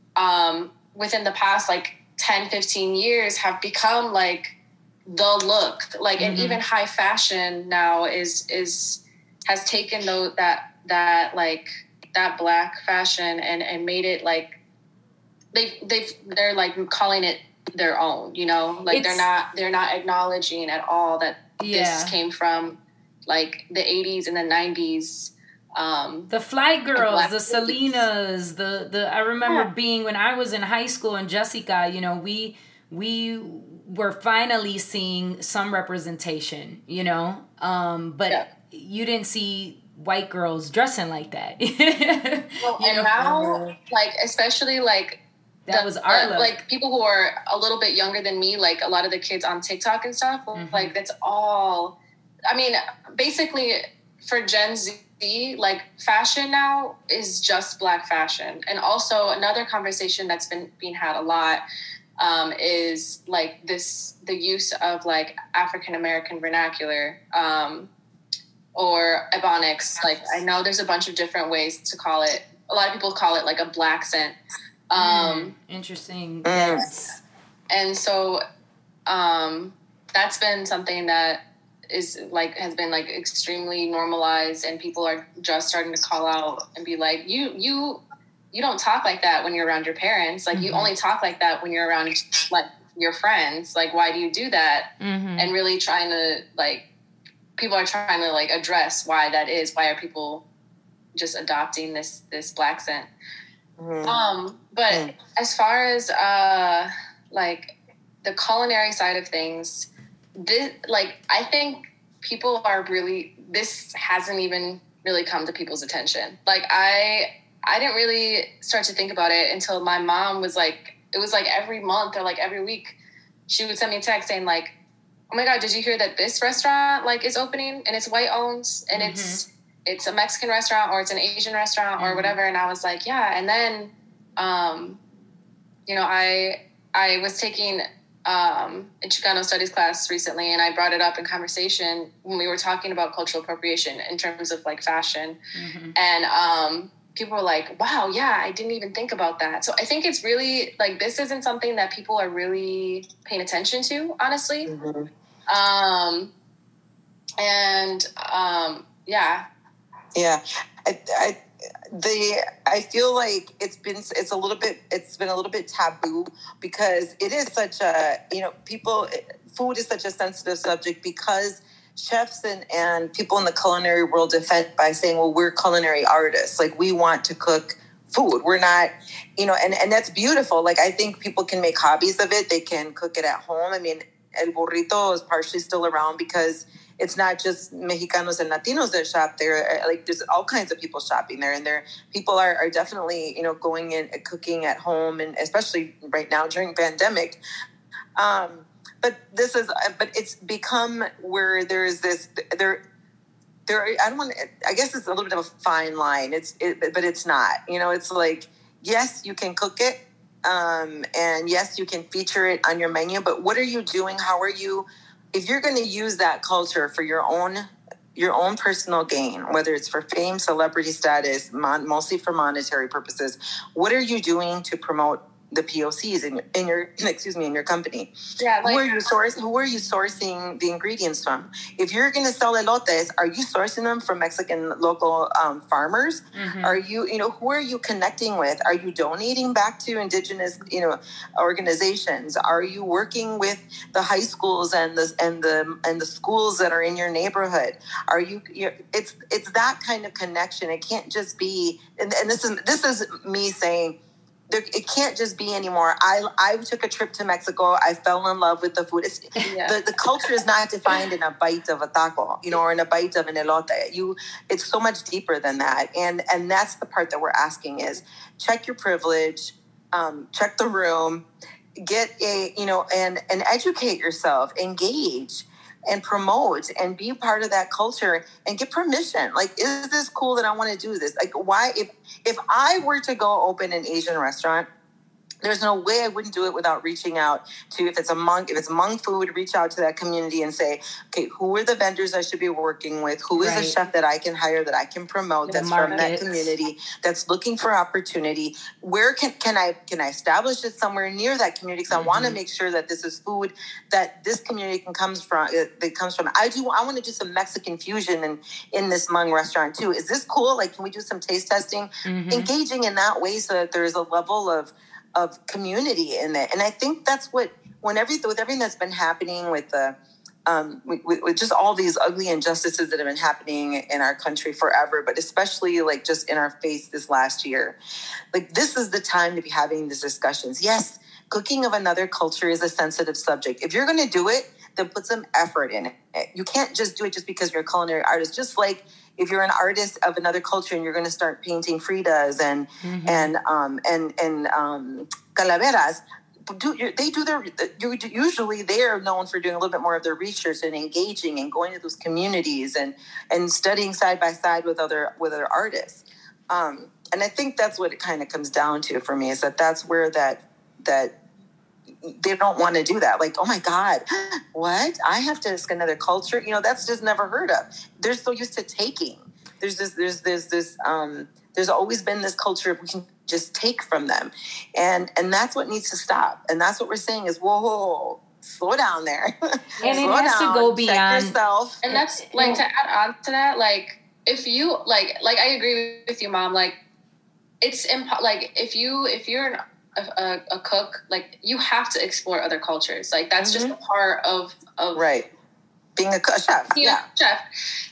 S8: um, within the past, like ten, fifteen years have become like the look, like, mm-hmm. and even high fashion now is, is, has taken those, that, that like that Black fashion and, and made it like, they they've, they're like calling it their own, you know, like it's, they're not they're not acknowledging at all that yeah. this came from like the eighties and the nineties. Um,
S2: the Fly Girls, the Selenas, the the I remember yeah. being when I was in high school and Jessica, you know, we we were finally seeing some representation, you know, um, but yeah. you didn't see white girls dressing like that.
S8: Well, and know? now, like especially like.
S2: That
S8: the,
S2: was our
S8: uh, like people who are a little bit younger than me, like a lot of the kids on TikTok and stuff. Mm-hmm. Like that's all. I mean, basically for Gen Z, like fashion now is just Black fashion. And also another conversation that's been being had a lot um, is like this the use of like African American vernacular um, or Ebonics. Like I know there's a bunch of different ways to call it. A lot of people call it like a Black scent. Um,
S2: mm, interesting.
S8: Yes. And so, um, that's been something that is like, has been like extremely normalized and people are just starting to call out and be like, you, you, you don't talk like that when you're around your parents. Like mm-hmm. you only talk like that when you're around like your friends. Like, why do you do that? Mm-hmm. And really trying to like, people are trying to like address why that is. Why are people just adopting this, this Black scent? Mm-hmm. Um, but mm. as far as, uh, like the culinary side of things, this, like, I think people are really, this hasn't even really come to people's attention. Like I, I didn't really start to think about it until my mom was like, it was like every month or like every week she would send me a text saying like, oh my God, did you hear that this restaurant like is opening and it's white owned and mm-hmm. it's, it's a Mexican restaurant or it's an Asian restaurant or whatever. And I was like, yeah. And then, um, you know, I, I was taking, um, a Chicano studies class recently and I brought it up in conversation when we were talking about cultural appropriation in terms of like fashion. Mm-hmm. And, um, people were like, wow, yeah, I didn't even think about that. So I think it's really like, this isn't something that people are really paying attention to, honestly. Mm-hmm. Um, and, um, yeah.
S7: Yeah, I, I, the I feel like it's been it's a little bit it's been a little bit taboo because it is such a you know people food is such a sensitive subject because chefs and, and people in the culinary world defend by saying, well, we're culinary artists, like we want to cook food, we're not you know and and that's beautiful. Like I think people can make hobbies of it, they can cook it at home. I mean, El Burrito is partially still around because it's not just Mexicanos and Latinos that shop there. Like there's all kinds of people shopping there, and there people are, are definitely, you know, going in and cooking at home, and especially right now during pandemic. Um, but this is, but it's become where there's this there. There, I don't want. I guess it's a little bit of a fine line. It's, it, but it's not. You know, it's like yes, you can cook it, um, and yes, you can feature it on your menu. But what are you doing? How are you? If you're going to use that culture for your own your own personal gain, whether it's for fame, celebrity status, mon- mostly for monetary purposes, what are you doing to promote the P O Cs in your, in your excuse me in your company?
S8: Yeah, like,
S7: who are you source? Who are you sourcing the ingredients from? If you're going to sell elotes, are you sourcing them from Mexican local um, farmers? Mm-hmm. Are you you know who are you connecting with? Are you donating back to indigenous you know organizations? Are you working with the high schools and the and the and the schools that are in your neighborhood? Are you? You're, it's it's that kind of connection. It can't just be. And, and this is this is me saying. There, it can't just be anymore. I I took a trip to Mexico. I fell in love with the food. It's, yeah. the, the culture is not defined in a bite of a taco, you know, or in a bite of an elote. You, it's so much deeper than that. And and that's the part that we're asking is check your privilege, um, check the room, get a, you know, and, and educate yourself, engage and promote and be part of that culture and get permission. Like, is this cool that I want to do this? Like, why, if, if I were to go open an Asian restaurant, there's no way I wouldn't do it without reaching out to, if it's a Hmong, if it's Hmong food, reach out to that community and say, okay, who are the vendors I should be working with? Who is right. a chef that I can hire, that I can promote, the that's markets. From that community, that's looking for opportunity? Where can, can I, can I establish it somewhere near that community? Because mm-hmm. I want to make sure that this is food that this community can comes from, that comes from. I do, I want to do some Mexican fusion in, in this Hmong restaurant too. Is this cool? Like, can we do some taste testing? Mm-hmm. Engaging in that way so that there's a level of, of community in it. And I think that's what, when everything, with everything that's been happening with the, um, with, with just all these ugly injustices that have been happening in our country forever, but especially like just in our face this last year, like this is the time to be having these discussions. Yes, cooking of another culture is a sensitive subject. If you're going to do it, then put some effort in it. You can't just do it just because you're a culinary artist. Just like if you're an artist of another culture and you're going to start painting Fridas and mm-hmm. and um and and um calaveras, do they do their usually they are known for doing a little bit more of their research and engaging and going to those communities and and studying side by side with other with other artists. Um, and I think that's what it kind of comes down to for me, is that that's where that that. They don't want to do that. Like, oh my God, what? I have to ask another culture. You know, that's just never heard of. They're so used to taking. There's this, there's this, this, um, there's always been this culture we can just take from them. And, and that's what needs to stop. And that's what we're saying is, whoa, whoa, whoa, slow down there.
S2: And
S7: slow
S2: it has
S7: down,
S2: to go beyond.
S7: check yourself.
S8: And that's like, to add on to that, like, if you, like, like, I agree with you, Mom. Like, it's impo- like, if you, if you're an A, a cook, like you have to explore other cultures. Like that's mm-hmm. just a part of, of
S7: right. being a chef.
S8: Being
S7: yeah.
S8: a chef.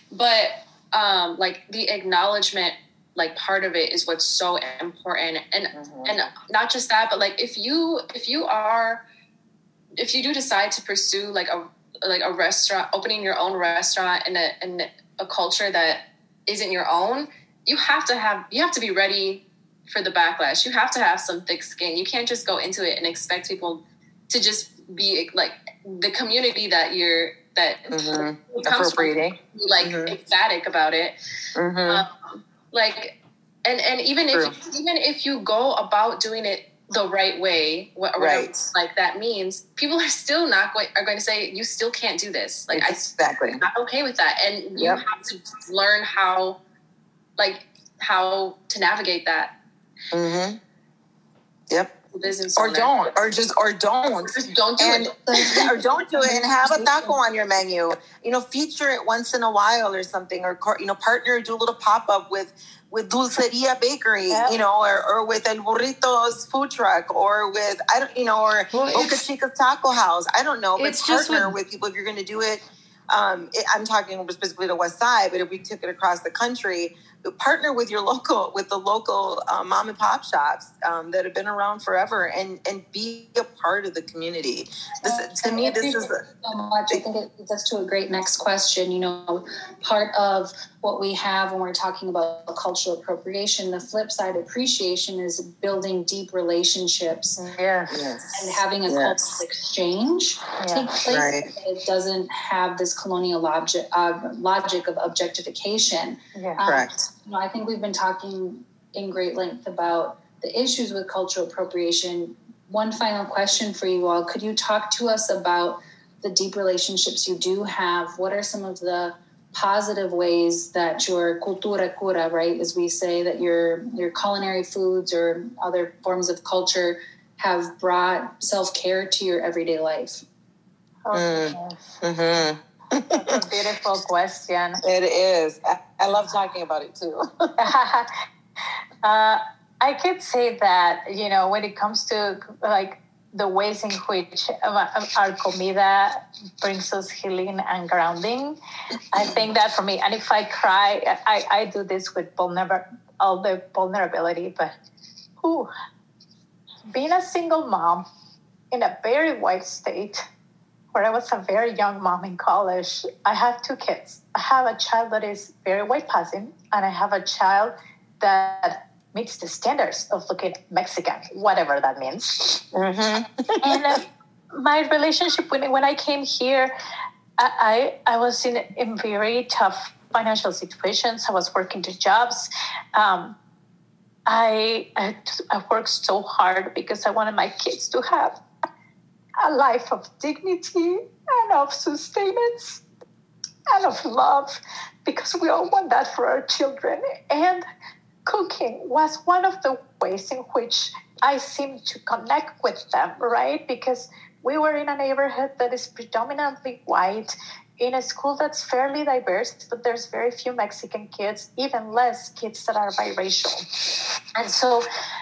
S8: But um, like the acknowledgement, like part of it is what's so important. And, mm-hmm. and not just that, but like if you, if you are, if you do decide to pursue like a, like a restaurant, opening your own restaurant in a, in a culture that isn't your own, you have to have, you have to be ready for the backlash. You have to have some thick skin. You can't just go into it and expect people to just be like the community that you're that
S7: mm-hmm.
S8: comes from, like
S7: mm-hmm.
S8: ecstatic about it.
S7: Mm-hmm.
S8: Um, like, and and even True. if even if you go about doing it the right way, whatever
S7: right.
S8: like that means, people are still not going are going to say you still can't do this. Like
S7: exactly,
S8: I'm not okay with that, and you
S7: yep.
S8: have to learn how, like how to navigate that.
S7: Mm-hmm. Yep.
S8: Business
S7: or
S8: owner.
S7: don't, or just, or don't,
S8: just don't do
S7: and,
S8: it,
S7: or don't do it, and have a taco on your menu. You know, feature it once in a while or something, or you know, partner, do a little pop up with with Dulceria Bakery, yep. you know, or, or with El Burrito's food truck, or with I don't, you know, or well, Boca Chica's Taco House. I don't know, but
S2: it's
S7: partner
S2: just with,
S7: with people if you're going to do it. Um, it, I'm talking specifically to West Side, but if we took it across the country, partner with your local, with the local uh, mom and pop shops um, that have been around forever, and, and be a part of the community. This, uh, to me, this is a,
S3: so much. I think it leads us to a great next question. You know, part of what we have when we're talking about cultural appropriation, the flip side, appreciation, is building deep relationships.
S6: Yes.
S7: yes.
S3: And having a yes. cultural exchange yeah. take place.
S7: Right.
S3: It doesn't have this colonial logic, uh, logic of objectification.
S6: Yeah.
S3: Um,
S7: Correct.
S3: You know, I think we've been talking in great length about the issues with cultural appropriation. One final question for you all. Could you talk to us about the deep relationships you do have? What are some of the positive ways that your cultura cura, right, as we say, that your your culinary foods or other forms of culture have brought self-care to your everyday life?
S6: Oh,
S7: mm. Mm-hmm.
S6: That's a beautiful question.
S7: It is. I, I love talking about it too.
S6: uh, I could say that, you know, when it comes to like the ways in which our comida brings us healing and grounding, I think that for me, and if I cry, I, I do this with vulner- all the vulnerability, but ooh, being a single mom in a very white state, where I was a very young mom in college, I have two kids. I have a child that is very white passing, and I have a child that meets the standards of looking Mexican, whatever that means.
S7: Mm-hmm.
S6: And uh, my relationship, when, when I came here, I, I, I was in, in very tough financial situations. I was working two jobs. Um, I, I, I worked so hard because I wanted my kids to have a life of dignity and of sustenance and of love, because we all want that for our children. And cooking was one of the ways in which I seemed to connect with them, right? Because we were in a neighborhood that is predominantly white, in a school that's fairly diverse, but there's very few Mexican kids, even less kids that are biracial. And so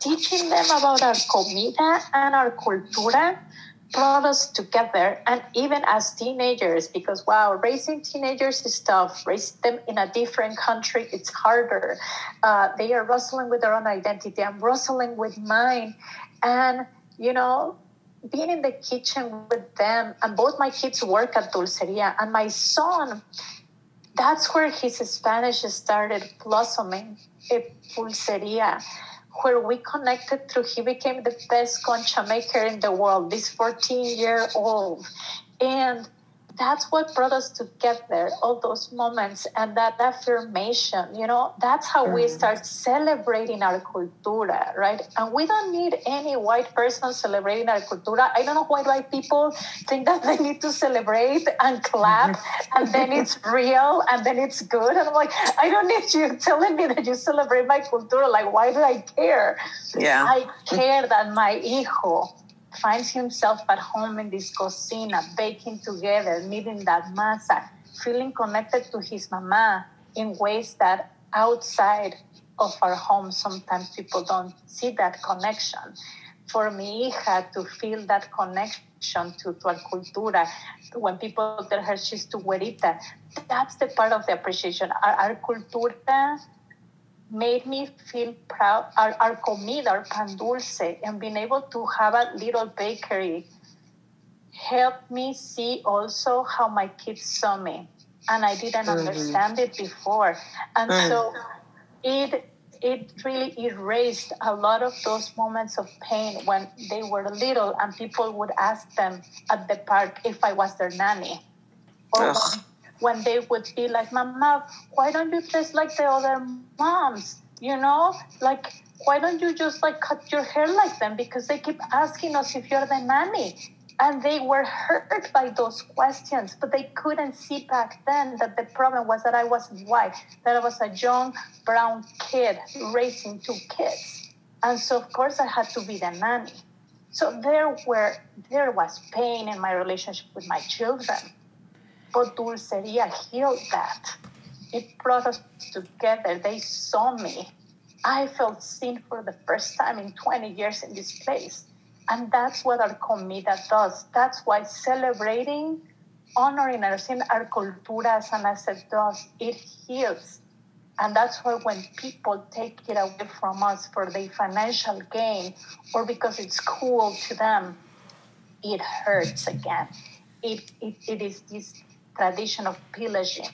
S6: teaching them about our comida and our cultura brought us together. And even as teenagers, because wow, raising teenagers is tough. Raising them in a different country, it's harder. Uh, they are wrestling with their own identity. I'm wrestling with mine. And, you know, being in the kitchen with them, and both my kids work at Dulceria, and my son, that's where his Spanish started blossoming at Dulceria, where we connected through, he became the best concha maker in the world, this fourteen-year-old. And that's what brought us together, all those moments and that affirmation, you know, that's how we start celebrating our cultura, right? And we don't need any white person celebrating our cultura. I don't know why white people think that they need to celebrate and clap and then it's real and then it's good. And I'm like, I don't need you telling me that you celebrate my cultura. Like, why do I care?
S7: Yeah.
S6: I care that my hijo finds himself at home in this cocina, baking together, kneading that masa, feeling connected to his mama in ways that outside of our home, sometimes people don't see that connection. For me, had to feel that connection to, to our cultura. When people tell her she's tu güerita, that's the part of the appreciation. Our, our cultura made me feel proud. Our, our comida, our pan dulce, and being able to have a little bakery helped me see also how my kids saw me. And I didn't mm-hmm. understand it before. And mm. so it it really erased a lot of those moments of pain when they were little and people would ask them at the park if I was their nanny. Or Ugh. when they would be like, Mama, why don't you dress like the other moms? You know, like, why don't you just like cut your hair like them? Because they keep asking us if you're the nanny. And they were hurt by those questions, but they couldn't see back then that the problem was that I wasn't white, that I was a young brown kid raising two kids. And so, of course, I had to be the nanny. So there were, there was pain in my relationship with my children. But Dulceria healed that. It brought us together. They saw me. I felt seen for the first time in twenty years in this place. And that's what our comida does. That's why celebrating, honoring our, our culturas and as it does, it heals. And that's why when people take it away from us for their financial gain or because it's cool to them, it hurts again. It, it, it is this tradition of pillaging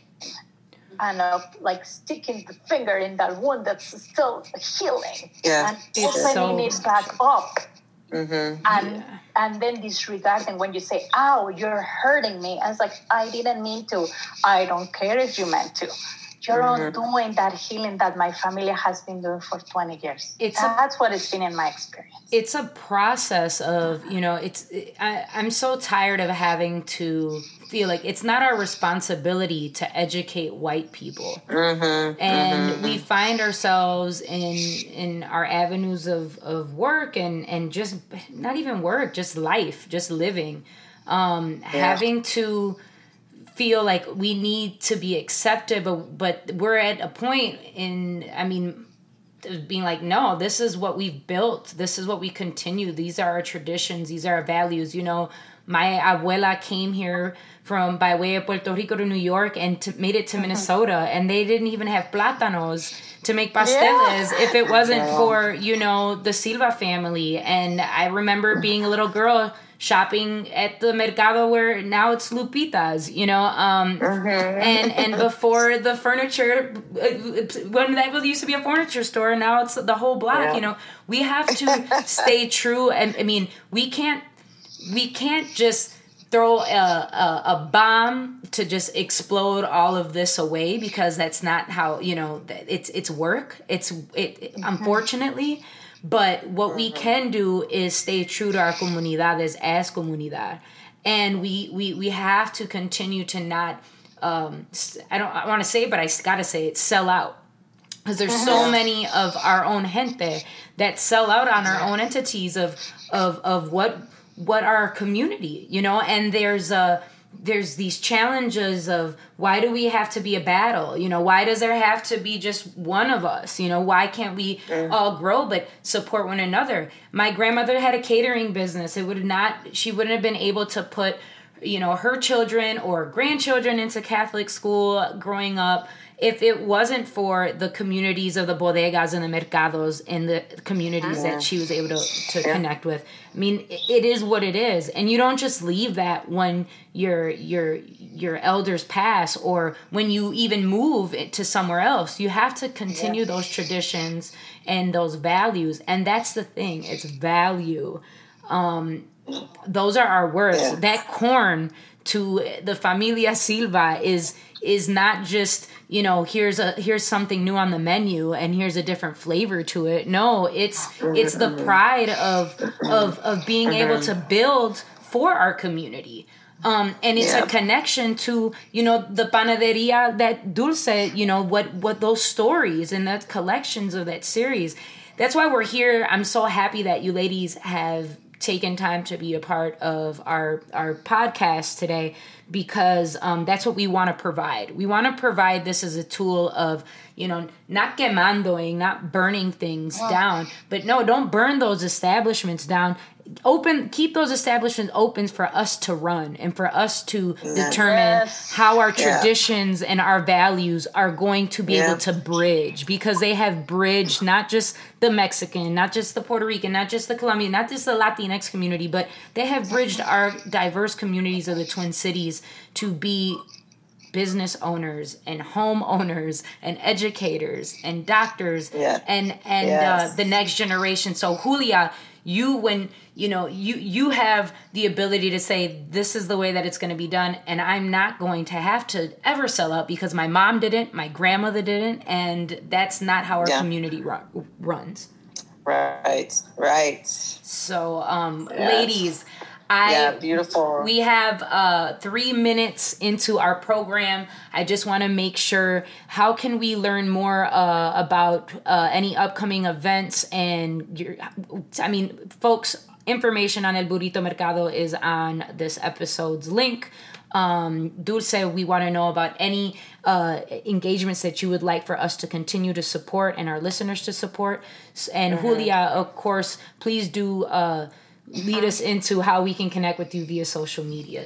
S6: and of like sticking the finger in that wound that's still healing
S7: yeah.
S6: and opening so... it back up.
S7: Mm-hmm.
S6: And
S2: yeah.
S6: and then disregarding when you say, ow, you're hurting me. And it's like, I didn't mean to. I don't care if you meant to. You're
S7: mm-hmm.
S6: all doing that healing that my family has been doing for twenty years.
S2: It's
S6: That's
S2: a,
S6: what it's been in my experience.
S2: It's a process of, you know, it's, I, I'm so tired of having to feel like it's not our responsibility to educate white people.
S7: Mm-hmm.
S2: And
S7: mm-hmm.
S2: we find ourselves in in our avenues of, of work and, and just not even work, just life, just living, um, yeah. having to feel like we need to be accepted, but but we're at a point in, I mean, being like, no, this is what we've built. This is what we continue. These are our traditions. These are our values. You know, my abuela came here from by way of Puerto Rico to New York and to, made it to Minnesota, and they didn't even have plátanos to make pasteles yeah. if it wasn't yeah. for, you know, the Silva family. And I remember being a little girl shopping at the mercado where now it's Lupita's, you know, um,
S7: mm-hmm.
S2: and and before the furniture, when that used to be a furniture store, now it's the whole block. Yeah. You know, we have to stay true, and I mean, we can't we can't just throw a, a a bomb to just explode all of this away, because that's not how, you know, it's it's work. It's it mm-hmm. unfortunately. But what we can do is stay true to our comunidades as comunidad. And we, we, we have to continue to not, um, I don't I want to say it, but I got to say it, sell out. Because there's mm-hmm. so many of our own gente that sell out on our own entities of, of, of what, what our community, you know, and there's a, there's these challenges of why do we have to be a battle? You know, why does there have to be just one of us? You know, why can't we mm. all grow but support one another? My grandmother had a catering business. It would not, she wouldn't have been able to put, you know, her children or grandchildren into Catholic school growing up if it wasn't for the communities of the bodegas and the mercados and the communities yeah. that she was able to, to yeah. connect with. I mean, it is what it is. And you don't just leave that when your your your elders pass or when you even move to somewhere else. You have to continue yeah. those traditions and those values. And that's the thing. It's value. Um, those are our words. Yeah. That corn to the Familia Silva is is not just, you know, here's a here's something new on the menu and here's a different flavor to it. No, it's it's the pride of of of being able to build for our community. Um, and it's yeah. a connection to, you know, the panaderia, that dulce, you know, what what those stories and that collections of that series. That's why we're here. I'm so happy that you ladies have taken time to be a part of our our podcast today, because um, that's what we want to provide. We want to provide this as a tool of, you know, not quemandoing, not burning things wow. down, but no, don't burn those establishments down. Open, keep those establishments open for us to run and for us to yes. determine yes. how our traditions yeah. and our values are going to be yeah. able to bridge, because they have bridged not just the Mexican, not just the Puerto Rican, not just the Colombian, not just the Latinx community, but they have bridged our diverse communities of the Twin Cities to be business owners and homeowners and educators and doctors yeah. and and yes. uh, the next generation. So Julia, you when you know you you have the ability to say this is the way that it's going to be done, and I'm not going to have to ever sell out because my mom didn't, my grandmother didn't, and that's not how our yeah. community ru- runs.
S7: Right, right.
S2: So, um, yes. ladies. I,
S7: yeah, beautiful.
S2: We have uh, three minutes into our program. I just want to make sure, how can we learn more uh, about uh, any upcoming events? And, your, I mean, folks, information on El Burrito Mercado is on this episode's link. Um, Dulce, we want to know about any uh, engagements that you would like for us to continue to support and our listeners to support. And mm-hmm. Julia, of course, please do... Uh, lead us into how we can connect with you via social media.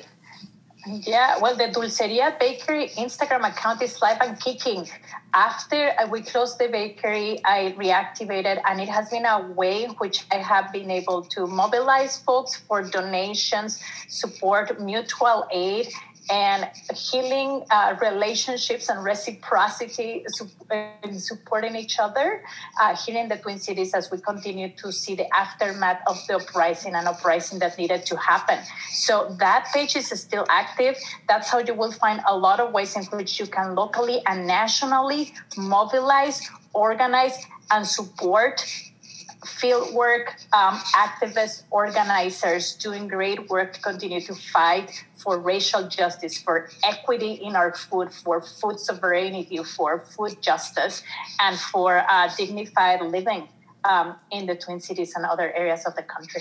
S6: Yeah, well, the Dulceria Bakery Instagram account is live and kicking. After we closed the bakery, I reactivated, and it has been a way in which I have been able to mobilize folks for donations, support mutual aid, and healing uh, relationships and reciprocity, su- uh, supporting each other uh, here in the Twin Cities as we continue to see the aftermath of the uprising and uprising that needed to happen. So that page is still active. That's how you will find a lot of ways in which you can locally and nationally mobilize, organize, and support fieldwork, um, activists, organizers doing great work to continue to fight for racial justice, for equity in our food, for food sovereignty, for food justice, and for uh, dignified living um, in the Twin Cities and other areas of the country.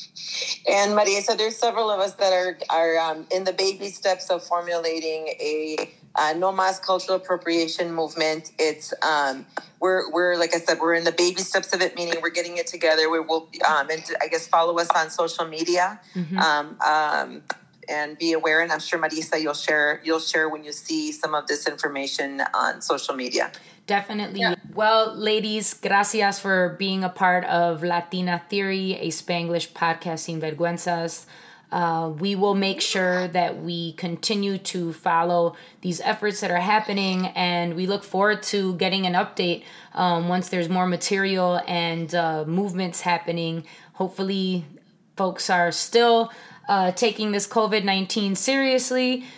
S7: And Maria, so there's several of us that are are um, in the baby steps of formulating a uh, No Mas cultural appropriation movement. It's um, we're we're like I said, we're in the baby steps of it, meaning we're getting it together. We will um, and I guess follow us on social media. Mm-hmm. Um, um, and be aware. And I'm sure, Marisa, you'll share you'll share when you see some of this information on social media.
S2: Definitely. Yeah. Well, ladies, gracias for being a part of Latina Theory, a Spanglish podcast sin vergüenzas. Uh, we will make sure that we continue to follow these efforts that are happening, and we look forward to getting an update um, once there's more material and uh, movements happening. Hopefully, folks are still Uh, taking this covid nineteen seriously,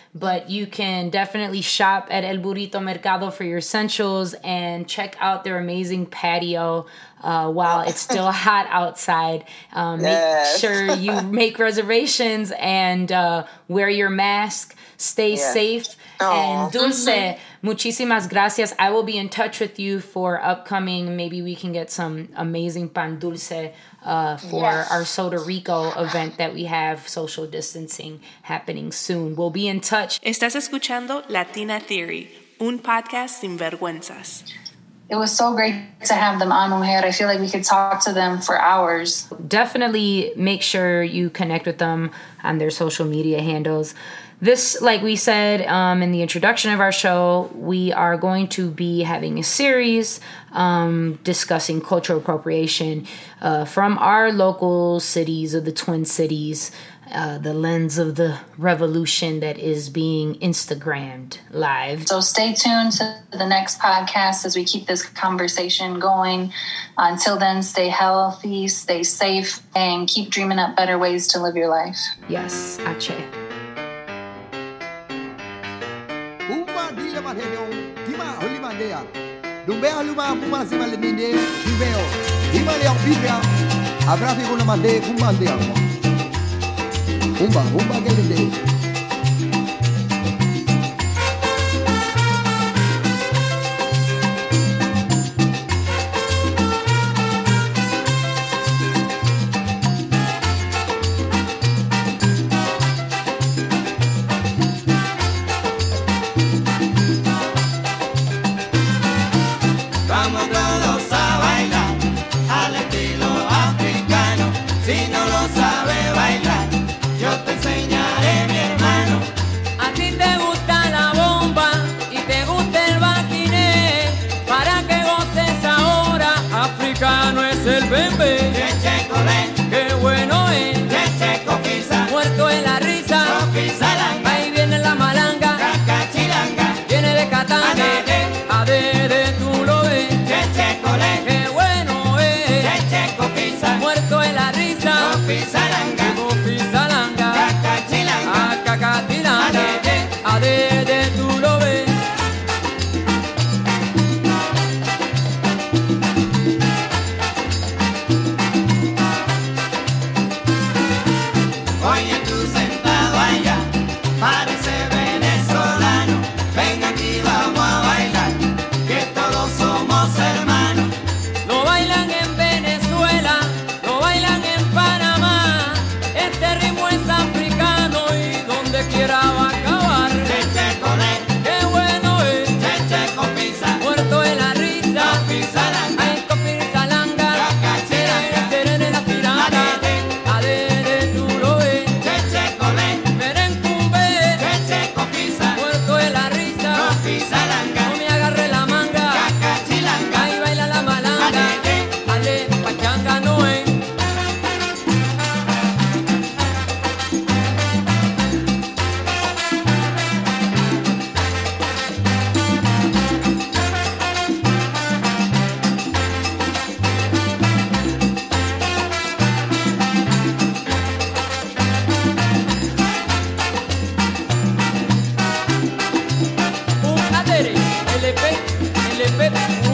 S2: but you can definitely shop at El Burrito Mercado for your essentials and check out their amazing patio uh, while it's still hot outside. Um, yes. Make sure you make reservations and uh, wear your mask. Stay yes. safe. Aww. And Dulce, mm-hmm. muchísimas gracias. I will be in touch with you for upcoming. Maybe we can get some amazing pan dulce uh, for yes. our Soda Rico event that we have social distancing happening soon. We'll be in touch.
S1: Estás escuchando Latina Theory, un podcast sin vergüenzas.
S3: It was so great to have them on, Mujer. I feel like we could talk to them for hours.
S2: Definitely make sure you connect with them on their social media handles. This, like we said um, in the introduction of our show, we are going to be having a series um, discussing cultural appropriation uh, from our local cities of the Twin Cities, uh, the lens of the revolution that is being Instagrammed live.
S3: So stay tuned to the next podcast as we keep this conversation going. Until then, stay healthy, stay safe, and keep dreaming up better ways to live your life.
S2: Yes, Ache.
S9: Dumbea luma puma si maleminde viveo ima le bibia abrafi kuna mande kumande amo umba umba gelinde
S10: qué bueno es, muerto en la risa, ahí viene la malanga, viene de Catanga, adere tú lo ves, qué bueno es, muerto en la risa, Cofizalanga, Acacatilanga, adere tú lo ves. L P, L P,